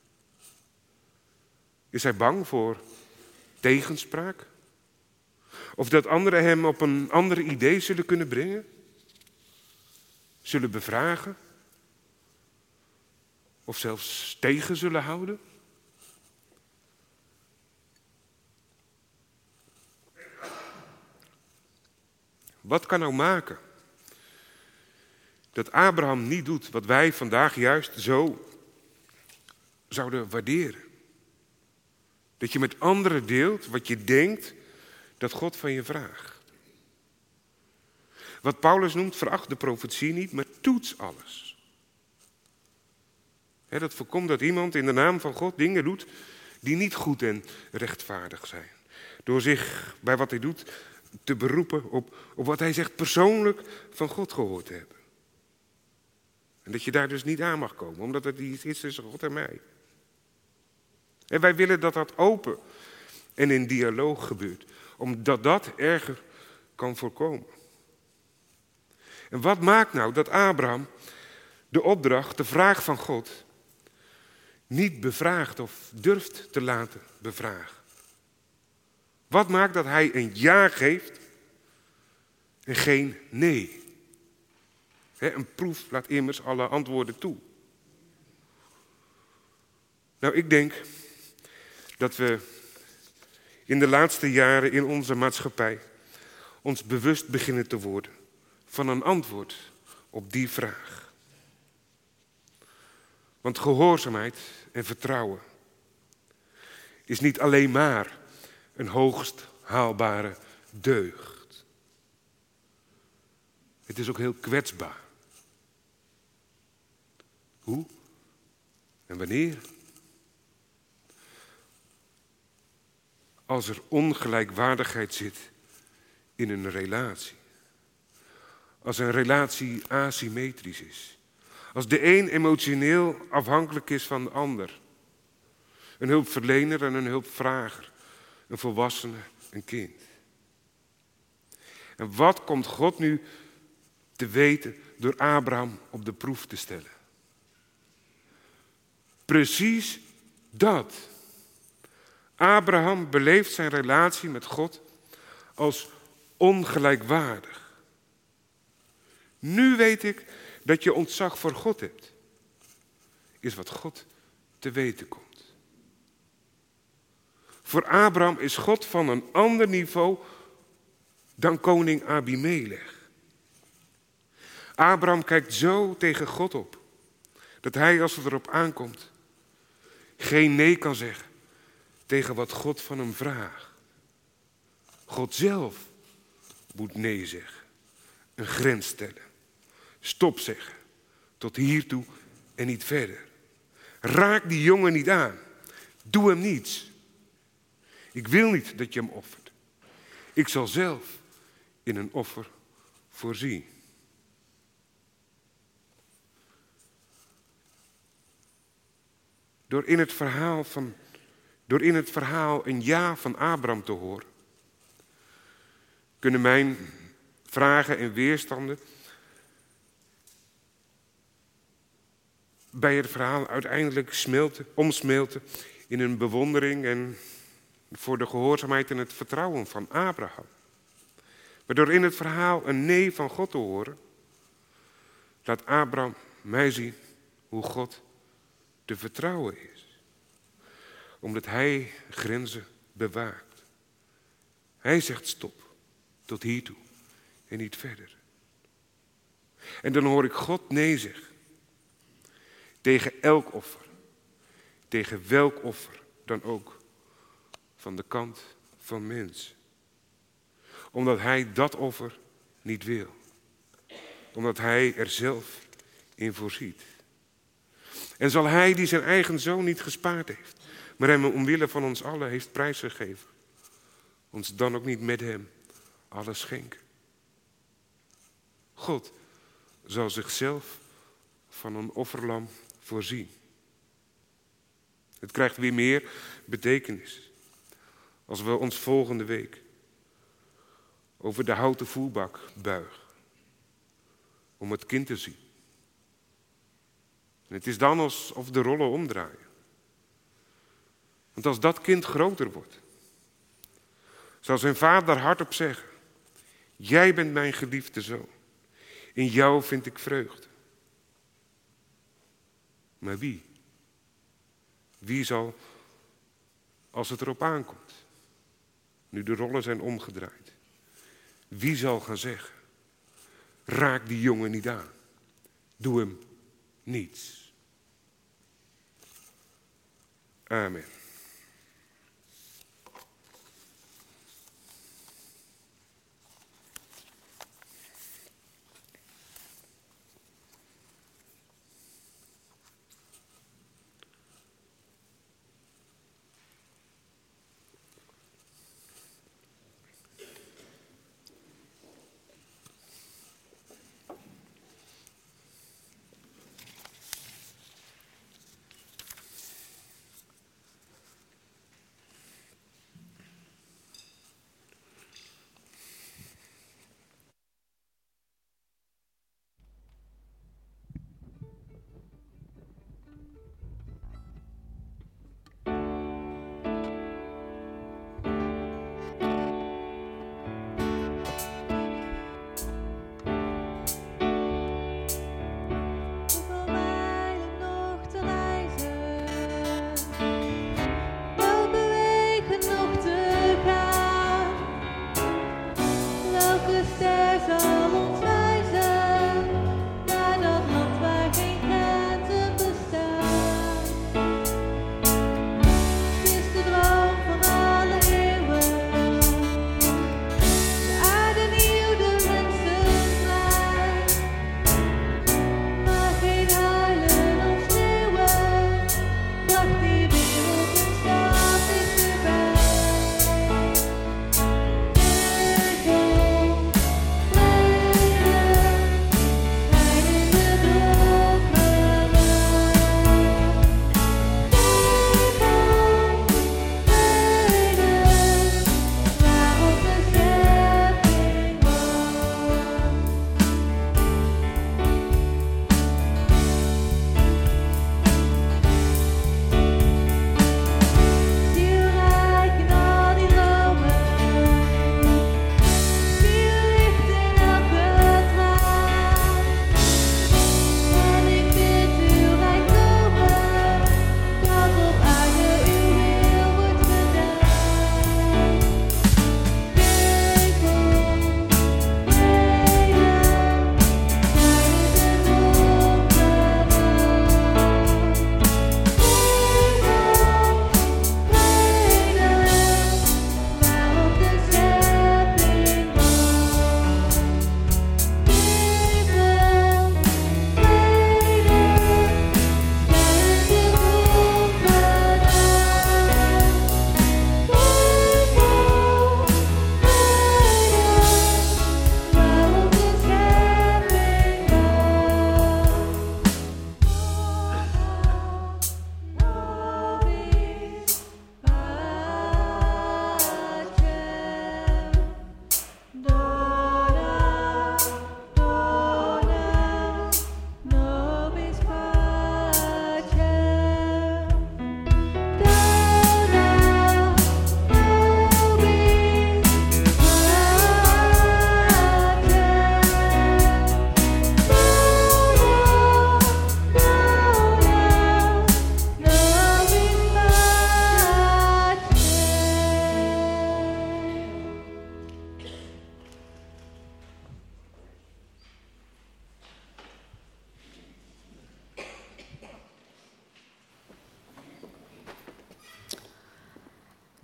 Is hij bang voor tegenspraak? Of dat anderen hem op een ander idee zullen kunnen brengen? Zullen bevragen? Of zelfs tegen zullen houden? Wat kan nou maken dat Abraham niet doet wat wij vandaag juist zo zouden waarderen? Dat je met anderen deelt wat je denkt dat God van je vraagt. Wat Paulus noemt, veracht de profetie niet, maar toets alles. He, dat voorkomt dat iemand in de naam van God dingen doet die niet goed en rechtvaardig zijn. Door zich bij wat hij doet te beroepen op, op wat hij zegt persoonlijk van God gehoord te hebben. En dat je daar dus niet aan mag komen, omdat het iets is tussen God en mij. En wij willen dat dat open en in dialoog gebeurt. Omdat dat erger kan voorkomen. En wat maakt nou dat Abraham de opdracht, de vraag van God, niet bevraagt of durft te laten bevragen? Wat maakt dat hij een ja geeft en geen nee? He, een proef laat immers alle antwoorden toe. Nou, ik denk dat we in de laatste jaren in onze maatschappij ons bewust beginnen te worden van een antwoord op die vraag. Want gehoorzaamheid en vertrouwen is niet alleen maar een hoogst haalbare deugd. Het is ook heel kwetsbaar. Hoe en wanneer? Als er ongelijkwaardigheid zit in een relatie. Als een relatie asymmetrisch is. Als de een emotioneel afhankelijk is van de ander. Een hulpverlener en een hulpvrager. Een volwassene, een kind. En wat komt God nu te weten door Abraham op de proef te stellen? Precies dat. Abraham beleeft zijn relatie met God als ongelijkwaardig. Nu weet ik dat je ontzag voor God hebt, is wat God te weten komt. Voor Abraham is God van een ander niveau dan koning Abimelech. Abraham kijkt zo tegen God op, dat hij, als het erop aankomt, geen nee kan zeggen tegen wat God van hem vraagt. God zelf moet nee zeggen, een grens stellen, stop zeggen, tot hiertoe en niet verder. Raak die jongen niet aan, doe hem niets. Ik wil niet dat je hem offert. Ik zal zelf in een offer voorzien. Door in het verhaal van, door in het verhaal een ja van Abraham te horen, kunnen mijn vragen en weerstanden bij het verhaal uiteindelijk smelten, omsmelten in een bewondering en voor de gehoorzaamheid en het vertrouwen van Abraham. Maar door in het verhaal een nee van God te horen, laat Abraham mij zien hoe God te vertrouwen is. Omdat hij grenzen bewaakt. Hij zegt stop, tot hiertoe en niet verder. En dan hoor ik God nee zeggen. Tegen elk offer. Tegen welk offer dan ook. Van de kant van mens. Omdat hij dat offer niet wil. Omdat hij er zelf in voorziet. En zal hij die zijn eigen zoon niet gespaard heeft, maar hem omwille van ons allen heeft prijsgegeven, ons dan ook niet met hem alles schenken? God zal zichzelf van een offerlam voorzien. Het krijgt weer meer betekenis als we ons volgende week over de houten voerbak buigen om het kind te zien. En het is dan alsof de rollen omdraaien. Want als dat kind groter wordt, zal zijn vader hardop zeggen: jij bent mijn geliefde zoon. In jou vind ik vreugde. Maar wie? Wie zal, als het erop aankomt, nu de rollen zijn omgedraaid, wie zal gaan zeggen: raak die jongen niet aan. Doe hem niets. Amen.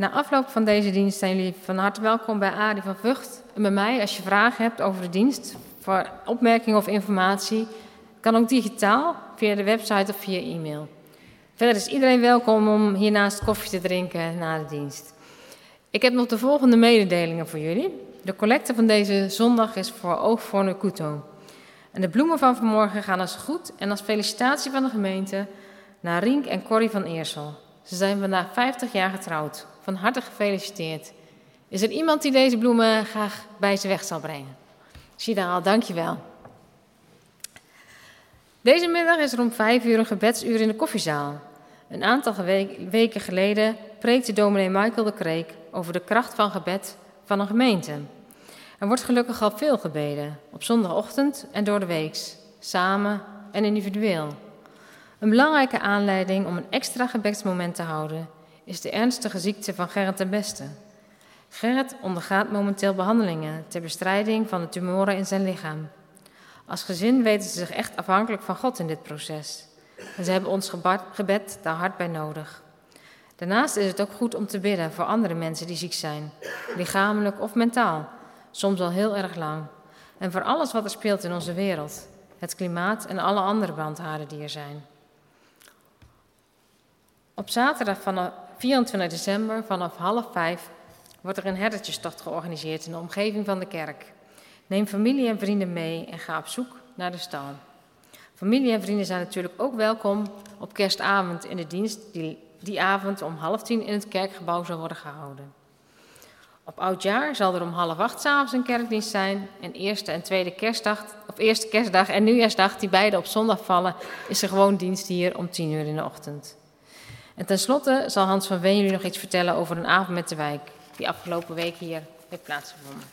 Na afloop van deze dienst zijn jullie van harte welkom bij Arie van Vught en bij mij als je vragen hebt over de dienst, voor opmerkingen of informatie. Kan ook digitaal, via de website of via e-mail. Verder is iedereen welkom om hiernaast koffie te drinken na de dienst. Ik heb nog de volgende mededelingen voor jullie. De collecte van deze zondag is voor Oog voor Nkuto. En de bloemen van vanmorgen gaan als goed en als felicitatie van de gemeente naar Rienk en Corrie van Eersel. Ze zijn vandaag vijftig jaar getrouwd. Van harte gefeliciteerd. Is er iemand die deze bloemen graag bij ze weg zal brengen? Sidaal, dank je wel. Deze middag is er om vijf uur een gebedsuur in de koffiezaal. Een aantal weken geleden preekte dominee Michael de Kreek over de kracht van gebed van een gemeente. Er wordt gelukkig al veel gebeden, op zondagochtend en door de week, samen en individueel. Een belangrijke aanleiding om een extra gebedsmoment te houden is de ernstige ziekte van Gerrit ten Beste. Gerrit ondergaat momenteel behandelingen ter bestrijding van de tumoren in zijn lichaam. Als gezin weten ze zich echt afhankelijk van God in dit proces. En ze hebben ons gebed daar hard bij nodig. Daarnaast is het ook goed om te bidden voor andere mensen die ziek zijn, lichamelijk of mentaal, soms al heel erg lang. En voor alles wat er speelt in onze wereld, het klimaat en alle andere brandhaarden die er zijn. Op zaterdag vanaf vierentwintig december vanaf half vijf wordt er een herdertjestocht georganiseerd in de omgeving van de kerk. Neem familie en vrienden mee en ga op zoek naar de stal. Familie en vrienden zijn natuurlijk ook welkom op kerstavond in de dienst die die avond om half tien in het kerkgebouw zal worden gehouden. Op oudjaar zal er om half acht 's avonds een kerkdienst zijn en eerste en tweede kerstdag, of eerste kerstdag en nieuwjaarsdag, die beide op zondag vallen, is er gewoon dienst hier om tien uur in de ochtend. En tenslotte zal Hans van Veen jullie nog iets vertellen over een avond met de wijk, die afgelopen week hier heeft plaatsgevonden.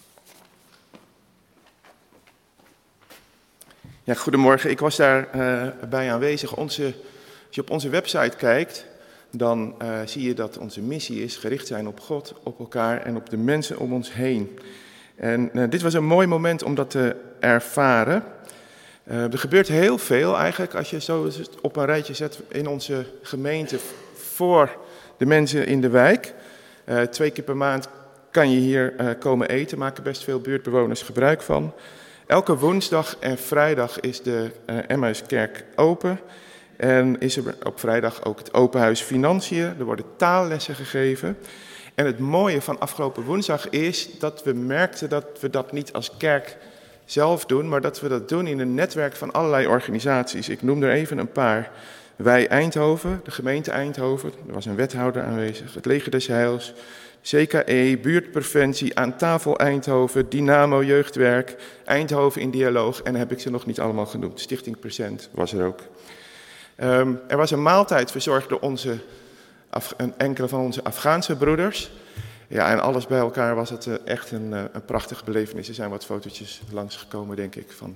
Ja, goedemorgen. Ik was daar uh, bij aanwezig. Onze, als je op onze website kijkt, dan uh, zie je dat onze missie is gericht zijn op God, op elkaar en op de mensen om ons heen. En uh, dit was een mooi moment om dat te ervaren. Uh, er gebeurt heel veel eigenlijk als je zo op een rijtje zet in onze gemeente voor de mensen in de wijk. Uh, twee keer per maand kan je hier uh, komen eten, maken best veel buurtbewoners gebruik van. Elke woensdag en vrijdag is de uh, Emmauskerk open. En is er op vrijdag ook het open huis Financiën. Er worden taallessen gegeven. En het mooie van afgelopen woensdag is dat we merkten dat we dat niet als kerk zelf doen, maar dat we dat doen in een netwerk van allerlei organisaties. Ik noem er even een paar. Wij Eindhoven, de gemeente Eindhoven, er was een wethouder aanwezig, het Leger des Heils, C K E, Buurtpreventie, Aan Tafel Eindhoven, Dynamo Jeugdwerk, Eindhoven in Dialoog en heb ik ze nog niet allemaal genoemd. Stichting Present was er ook. Um, er was een maaltijd verzorgd door onze, Af, een enkele van onze Afghaanse broeders. Ja, en alles bij elkaar was het uh, echt een, uh, een prachtige belevenis. Er zijn wat fotootjes langsgekomen, denk ik. Van.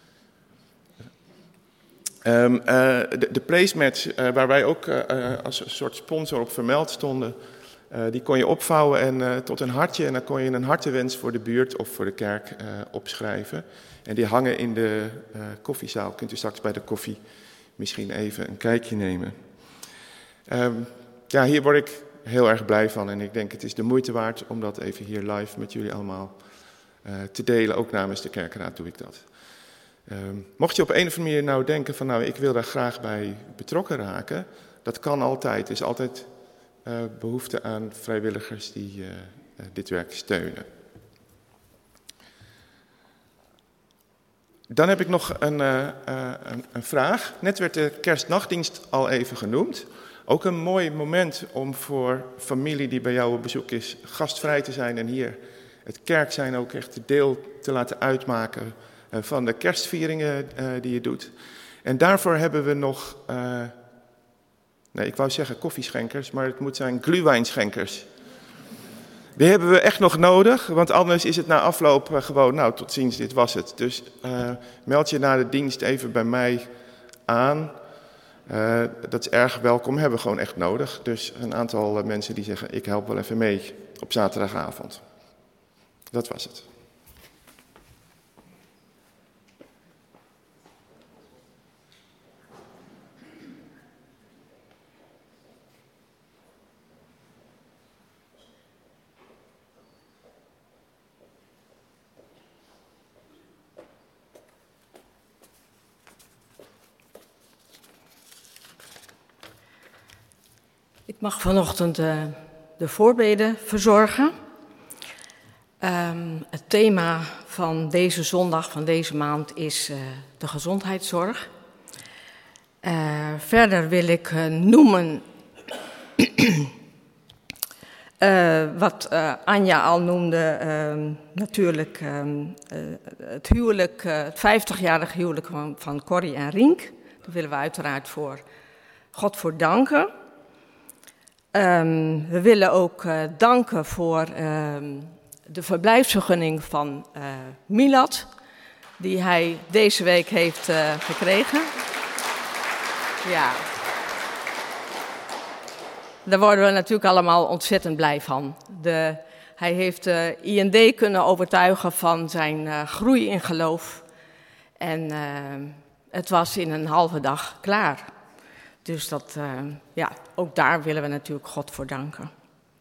Um, uh, de, de placemats, uh, waar wij ook uh, uh, als een soort sponsor op vermeld stonden, uh, die kon je opvouwen en uh, tot een hartje. En dan kon je een hartewens voor de buurt of voor de kerk uh, opschrijven. En die hangen in de uh, koffiezaal. Kunt u straks bij de koffie misschien even een kijkje nemen. Um, ja, hier word ik heel erg blij van en ik denk het is de moeite waard om dat even hier live met jullie allemaal uh, te delen. Ook namens de kerkraad doe ik dat. Um, mocht je op een of andere manier nou denken van nou ik wil daar graag bij betrokken raken, dat kan altijd. Er is altijd uh, behoefte aan vrijwilligers die uh, uh, dit werk steunen. Dan heb ik nog een, uh, uh, een, een vraag. Net werd de kerstnachtdienst al even genoemd. Ook een mooi moment om voor familie die bij jou op bezoek is gastvrij te zijn en hier het kerk zijn ook echt deel te laten uitmaken uh, van de kerstvieringen uh, die je doet. En daarvoor hebben we nog, uh, nee ik wou zeggen koffieschenkers, maar het moet zijn glühweinschenkers. Die hebben we echt nog nodig, want anders is het na afloop uh, gewoon, nou tot ziens, dit was het. Dus uh, meld je na de dienst even bij mij aan. Uh, dat is erg welkom, hebben we gewoon echt nodig. Dus een aantal uh, mensen die zeggen, ik help wel even mee op zaterdagavond. Dat was het. Ik mag vanochtend uh, de voorbeden verzorgen. Um, het thema van deze zondag, van deze maand, is uh, de gezondheidszorg. Uh, verder wil ik uh, noemen uh, wat uh, Anja al noemde, uh, natuurlijk uh, uh, het huwelijk, uh, het vijftigjarig huwelijk van, van Corrie en Rienk. Daar willen we uiteraard voor God voor danken. Um, we willen ook uh, danken voor uh, de verblijfsvergunning van uh, Milad, die hij deze week heeft uh, gekregen. Ja. Daar worden we natuurlijk allemaal ontzettend blij van. De, hij heeft de I N D kunnen overtuigen van zijn uh, groei in geloof. En uh, het was in een halve dag klaar. Dus dat, uh, ja, ook daar willen we natuurlijk God voor danken.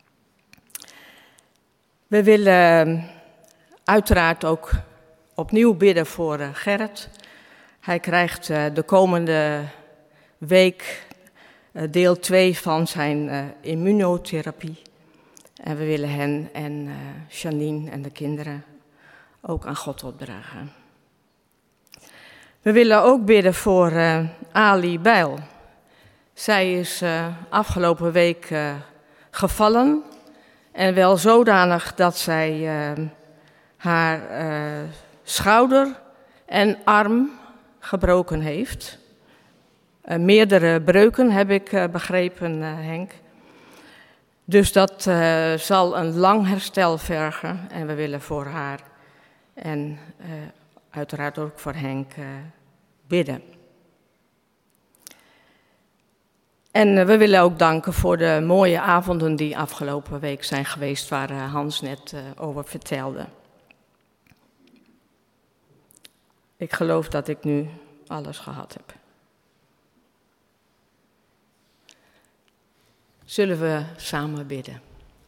We willen uiteraard ook opnieuw bidden voor uh, Gerrit. Hij krijgt uh, de komende week uh, deel twee van zijn uh, immunotherapie. En we willen hen en uh, Janine en de kinderen ook aan God opdragen. We willen ook bidden voor uh, Ali Bijl. Zij is uh, afgelopen week uh, gevallen en wel zodanig dat zij uh, haar uh, schouder en arm gebroken heeft. Uh, meerdere breuken heb ik uh, begrepen, uh, Henk. Dus dat uh, zal een lang herstel vergen en we willen voor haar en uh, uiteraard ook voor Henk uh, bidden. En we willen ook danken voor de mooie avonden die afgelopen week zijn geweest, waar Hans net uh, over vertelde. Ik geloof dat ik nu alles gehad heb. Zullen we samen bidden?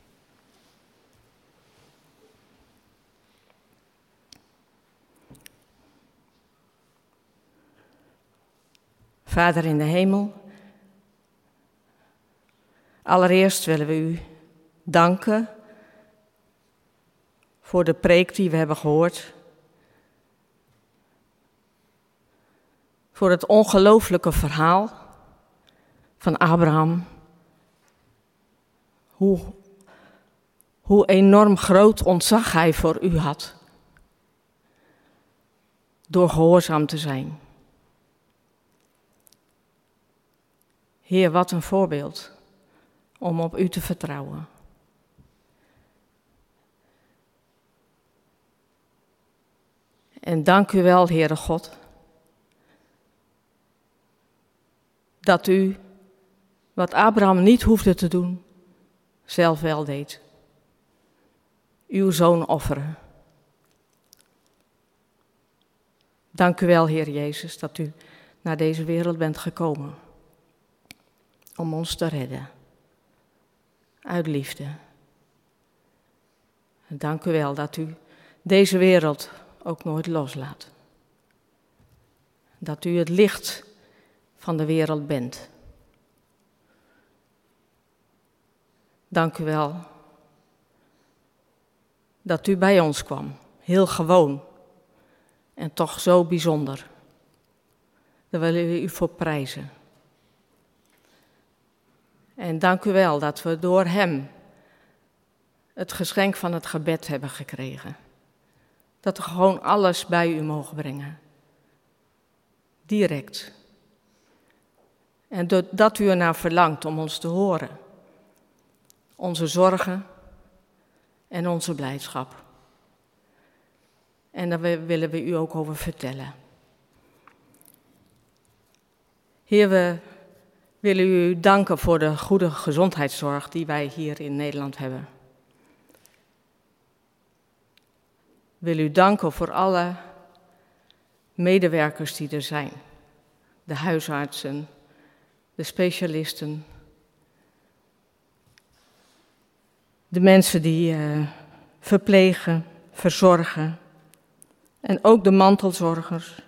Vader in de hemel, allereerst willen we u danken voor de preek die we hebben gehoord. Voor het ongelooflijke verhaal van Abraham. Hoe, hoe enorm groot ontzag hij voor u had. Door gehoorzaam te zijn. Heer, wat een voorbeeld om op u te vertrouwen. En dank u wel, Heere God, dat u wat Abraham niet hoefde te doen, zelf wel deed. Uw zoon offeren. Dank u wel, Heer Jezus, dat u naar deze wereld bent gekomen om ons te redden. Uit liefde. En dank u wel dat u deze wereld ook nooit loslaat. Dat u het licht van de wereld bent. Dank u wel dat u bij ons kwam. Heel gewoon en toch zo bijzonder. Daar willen we u voor prijzen. En dank u wel dat we door hem het geschenk van het gebed hebben gekregen. Dat we gewoon alles bij u mogen brengen. Direct. En dat u ernaar verlangt om ons te horen. Onze zorgen en onze blijdschap. En daar willen we u ook over vertellen. Heer, we willen u danken voor de goede gezondheidszorg die wij hier in Nederland hebben. We willen u danken voor alle medewerkers die er zijn. De huisartsen, de specialisten, de mensen die uh, verplegen, verzorgen en ook de mantelzorgers.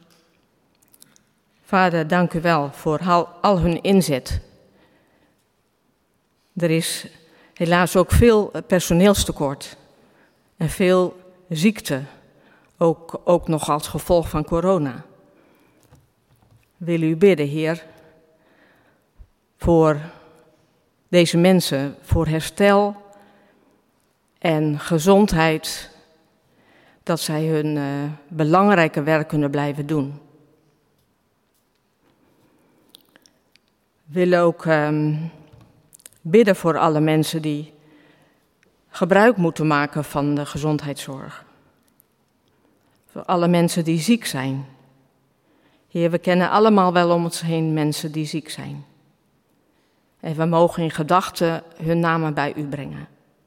Vader, dank u wel voor al, al hun inzet. Er is helaas ook veel personeelstekort en veel ziekte, ook, ook nog als gevolg van corona. Wil u bidden, Heer, voor deze mensen, voor herstel en gezondheid, dat zij hun uh, belangrijke werk kunnen blijven doen. We willen ook um, bidden voor alle mensen die gebruik moeten maken van de gezondheidszorg. Voor alle mensen die ziek zijn. Heer, we kennen allemaal wel om ons heen mensen die ziek zijn. En we mogen in gedachten hun namen bij u brengen.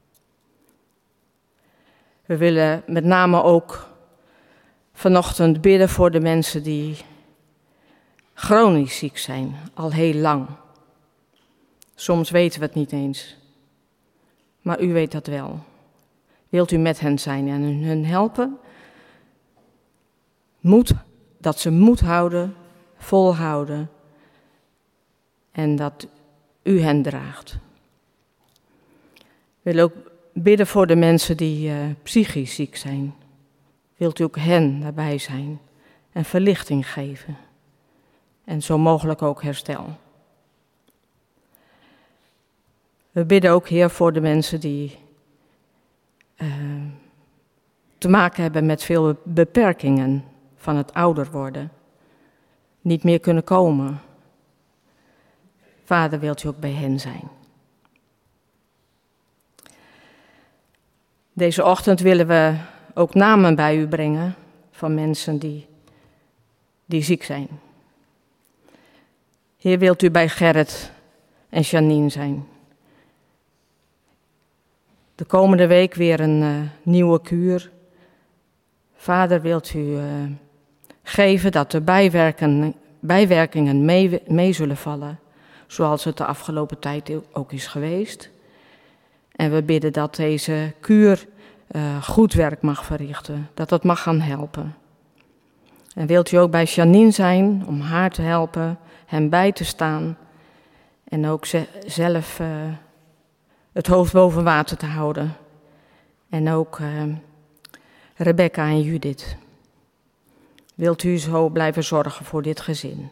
We willen met name ook vanochtend bidden voor de mensen die chronisch ziek zijn, al heel lang. Soms weten we het niet eens, maar u weet dat wel. Wilt u met hen zijn en hun helpen? Moed, dat ze moed houden, volhouden en dat u hen draagt. We willen ook bidden voor de mensen die uh, psychisch ziek zijn. Wilt u ook hen daarbij zijn en verlichting geven. En zo mogelijk ook herstel. We bidden ook, Heer, voor de mensen die uh, te maken hebben met veel beperkingen van het ouder worden. Niet meer kunnen komen. Vader, wilt u ook bij hen zijn. Deze ochtend willen we ook namen bij u brengen van mensen die, die ziek zijn. Heer, wilt u bij Gerrit en Janine zijn. De komende week weer een uh, nieuwe kuur. Vader, wilt u uh, geven dat de bijwerken, bijwerkingen mee, mee zullen vallen, zoals het de afgelopen tijd ook is geweest. En we bidden dat deze kuur uh, goed werk mag verrichten, dat het mag gaan helpen. En wilt u ook bij Janine zijn om haar te helpen, hem bij te staan en ook ze, zelf uh, het hoofd boven water te houden. En ook uh, Rebecca en Judith. Wilt u zo blijven zorgen voor dit gezin?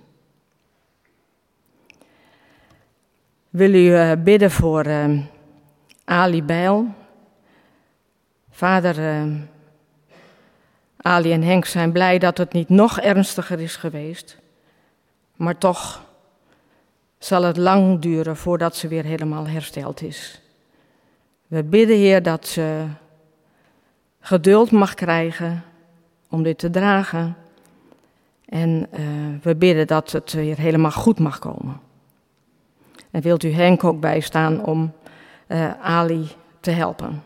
Wil u uh, bidden voor uh, Ali Bijl? Vader, uh, Ali en Henk zijn blij dat het niet nog ernstiger is geweest. Maar toch zal het lang duren voordat ze weer helemaal hersteld is. We bidden, Heer, dat ze geduld mag krijgen om dit te dragen. En uh, we bidden dat het weer helemaal goed mag komen. En wilt u Henk ook bijstaan om uh, Ali te helpen.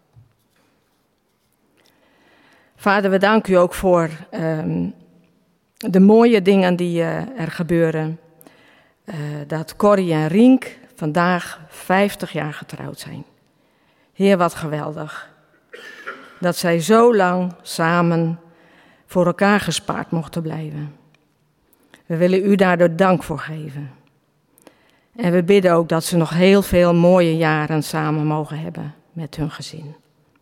Vader, we danken u ook voor uh, de mooie dingen die uh, er gebeuren. Uh, dat Corrie en Rienk vandaag vijftig jaar getrouwd zijn. Heer, wat geweldig. Dat zij zo lang samen voor elkaar gespaard mochten blijven. We willen u daar dank voor geven. En we bidden ook dat ze nog heel veel mooie jaren samen mogen hebben met hun gezin.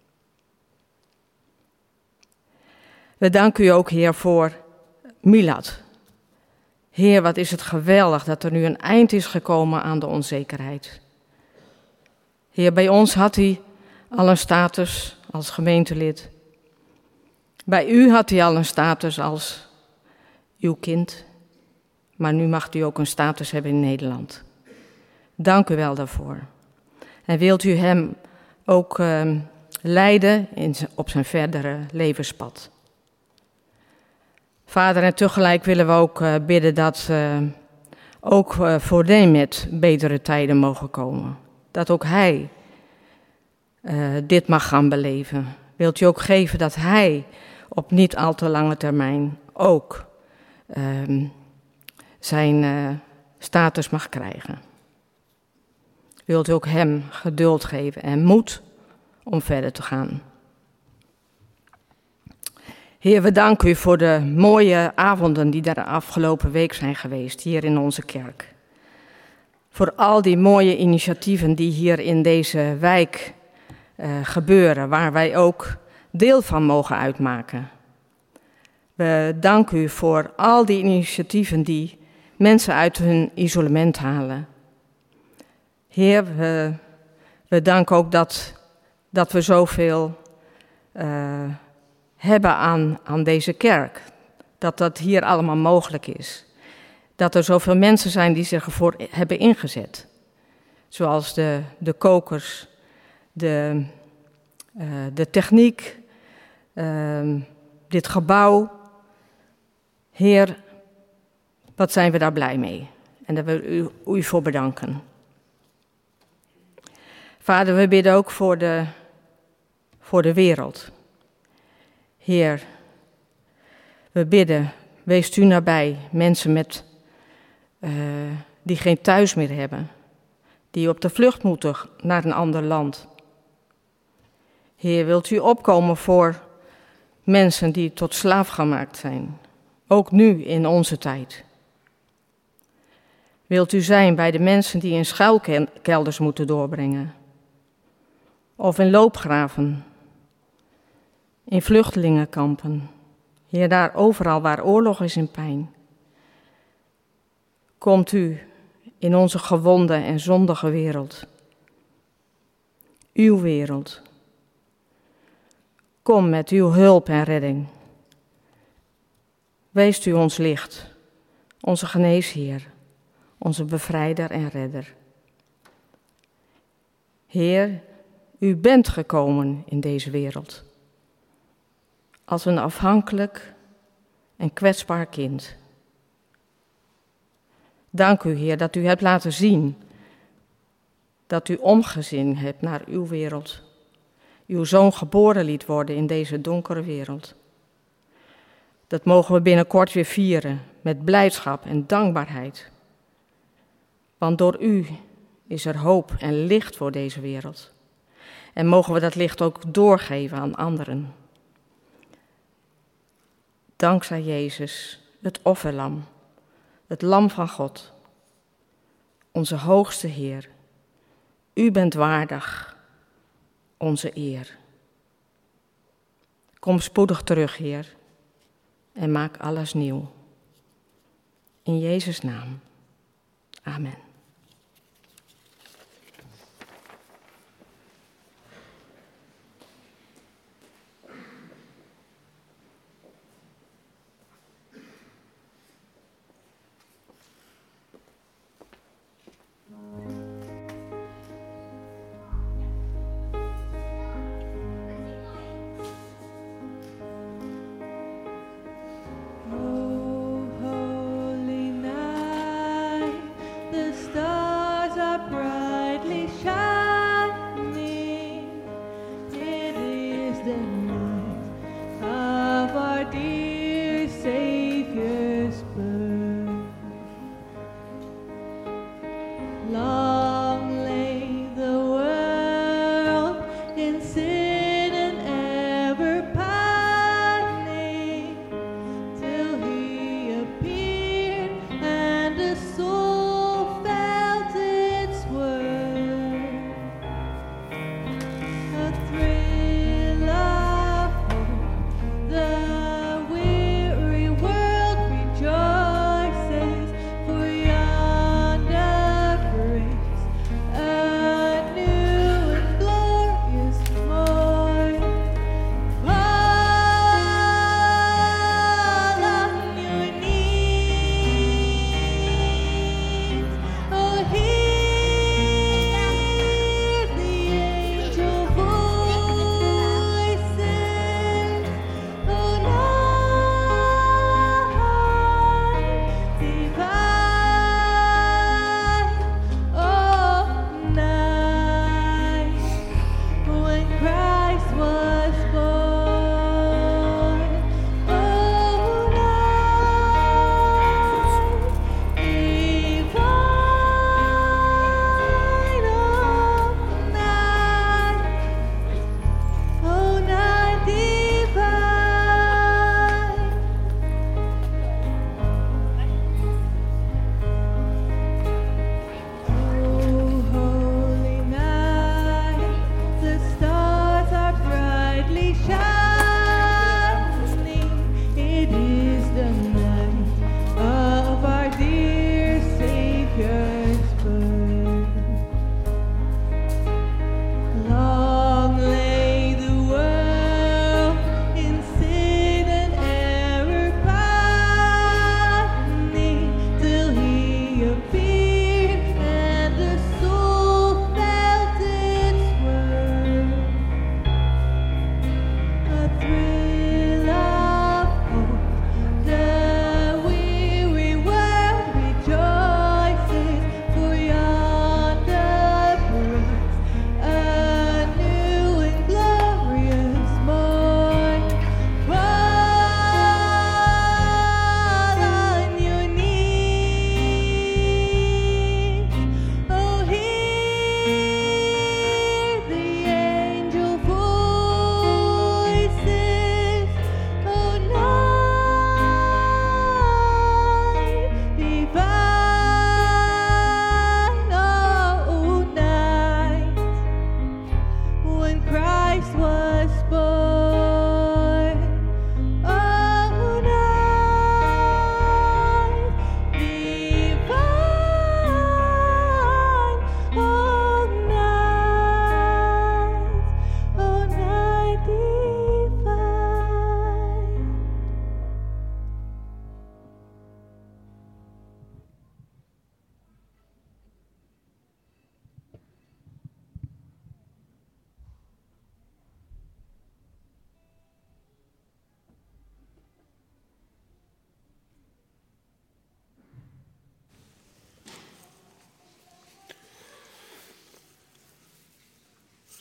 We danken u ook, Heer, voor Milad. Heer, wat is het geweldig dat er nu een eind is gekomen aan de onzekerheid. Heer, bij ons had hij al een status als gemeentelid. Bij u had hij al een status als uw kind. Maar nu mag u ook een status hebben in Nederland. Dank u wel daarvoor. En wilt u hem ook uh, leiden in, op zijn verdere levenspad. Vader, en tegelijk willen we ook uh, bidden dat uh, ook uh, voor Demet betere tijden mogen komen. Dat ook hij uh, dit mag gaan beleven. Wilt u ook geven dat hij op niet al te lange termijn ook uh, zijn uh, status mag krijgen. Wilt u ook hem geduld geven en moed om verder te gaan. Heer, we danken u voor de mooie avonden die er de afgelopen week zijn geweest hier in onze kerk. Voor al die mooie initiatieven die hier in deze wijk uh, gebeuren, waar wij ook deel van mogen uitmaken. We danken u voor al die initiatieven die mensen uit hun isolement halen. Heer, we, we danken ook dat, dat we zoveel uh, hebben aan, aan deze kerk. Dat dat hier allemaal mogelijk is. Dat er zoveel mensen zijn die zich ervoor hebben ingezet. Zoals de, de kokers, de, uh, de techniek, uh, dit gebouw. Heer, wat zijn we daar blij mee. En daar willen we u, u voor bedanken. Vader, we bidden ook voor de, voor de wereld. Heer, we bidden, wees u nabij, mensen met, uh, die geen thuis meer hebben. Die op de vlucht moeten naar een ander land. Heer, wilt u opkomen voor mensen die tot slaaf gemaakt zijn. Ook nu in onze tijd. Wilt u zijn bij de mensen die in schuilkelders moeten doorbrengen. Of in loopgraven. In vluchtelingenkampen. Heer, daar overal waar oorlog is en pijn. Komt u in onze gewonde en zondige wereld. Uw wereld. Kom met uw hulp en redding. Wees u ons licht, onze geneesheer, onze bevrijder en redder. Heer, u bent gekomen in deze wereld. Als een afhankelijk en kwetsbaar kind. Dank u, Heer, dat u hebt laten zien dat u omgezien hebt naar uw wereld. Uw zoon geboren liet worden in deze donkere wereld. Dat mogen we binnenkort weer vieren met blijdschap en dankbaarheid. Want door u is er hoop en licht voor deze wereld. En mogen we dat licht ook doorgeven aan anderen. Dankzij Jezus, het offerlam, het lam van God, onze hoogste Heer. U bent waardig, onze eer. Kom spoedig terug, Heer, en maak alles nieuw. In Jezus' naam. Amen. Rejoices, for yonder great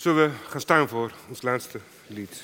Zullen we gaan staan voor ons laatste lied?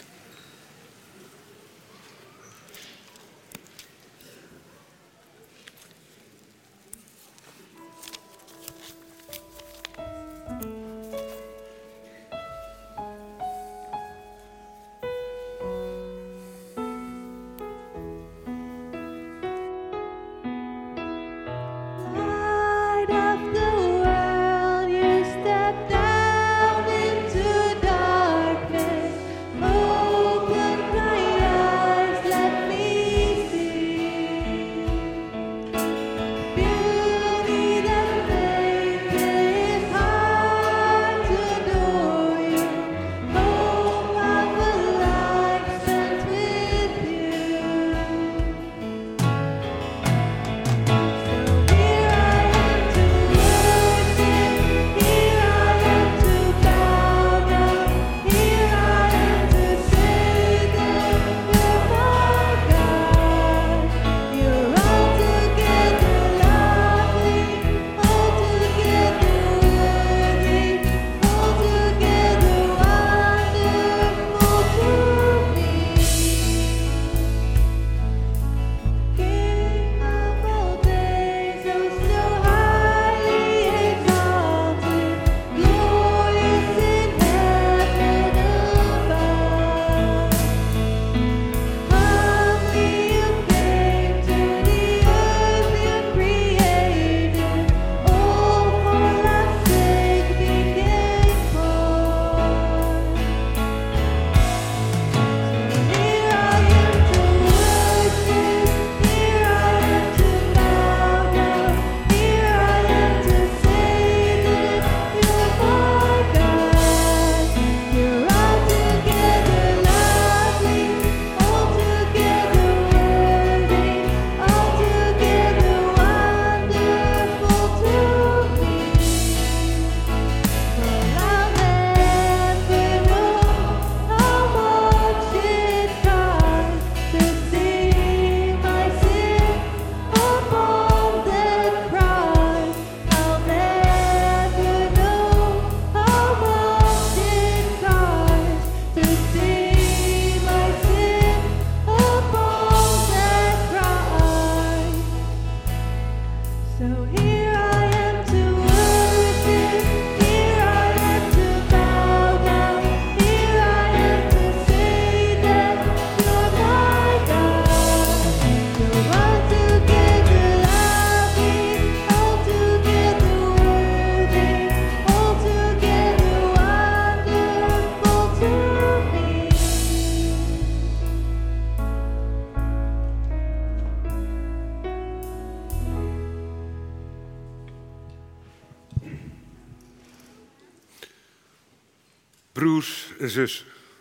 Broers en zussen,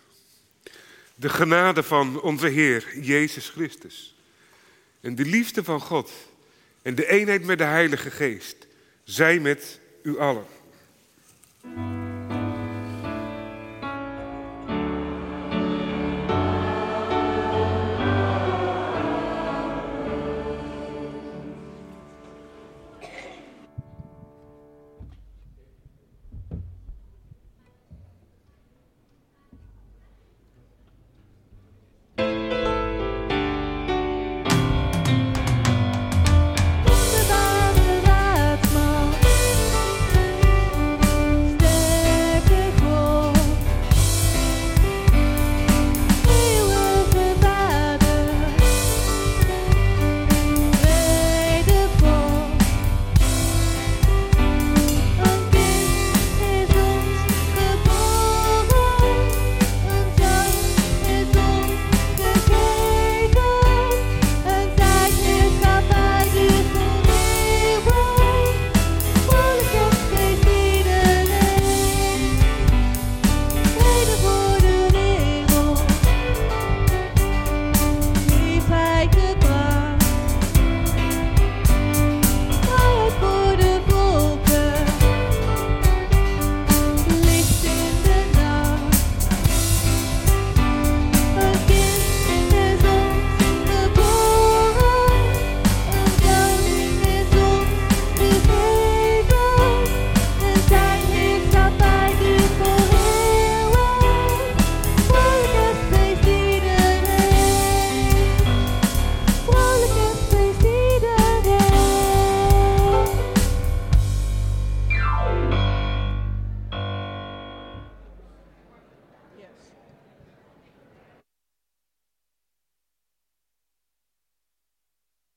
de genade van onze Heer Jezus Christus en de liefde van God en de eenheid met de Heilige Geest zij met u allen.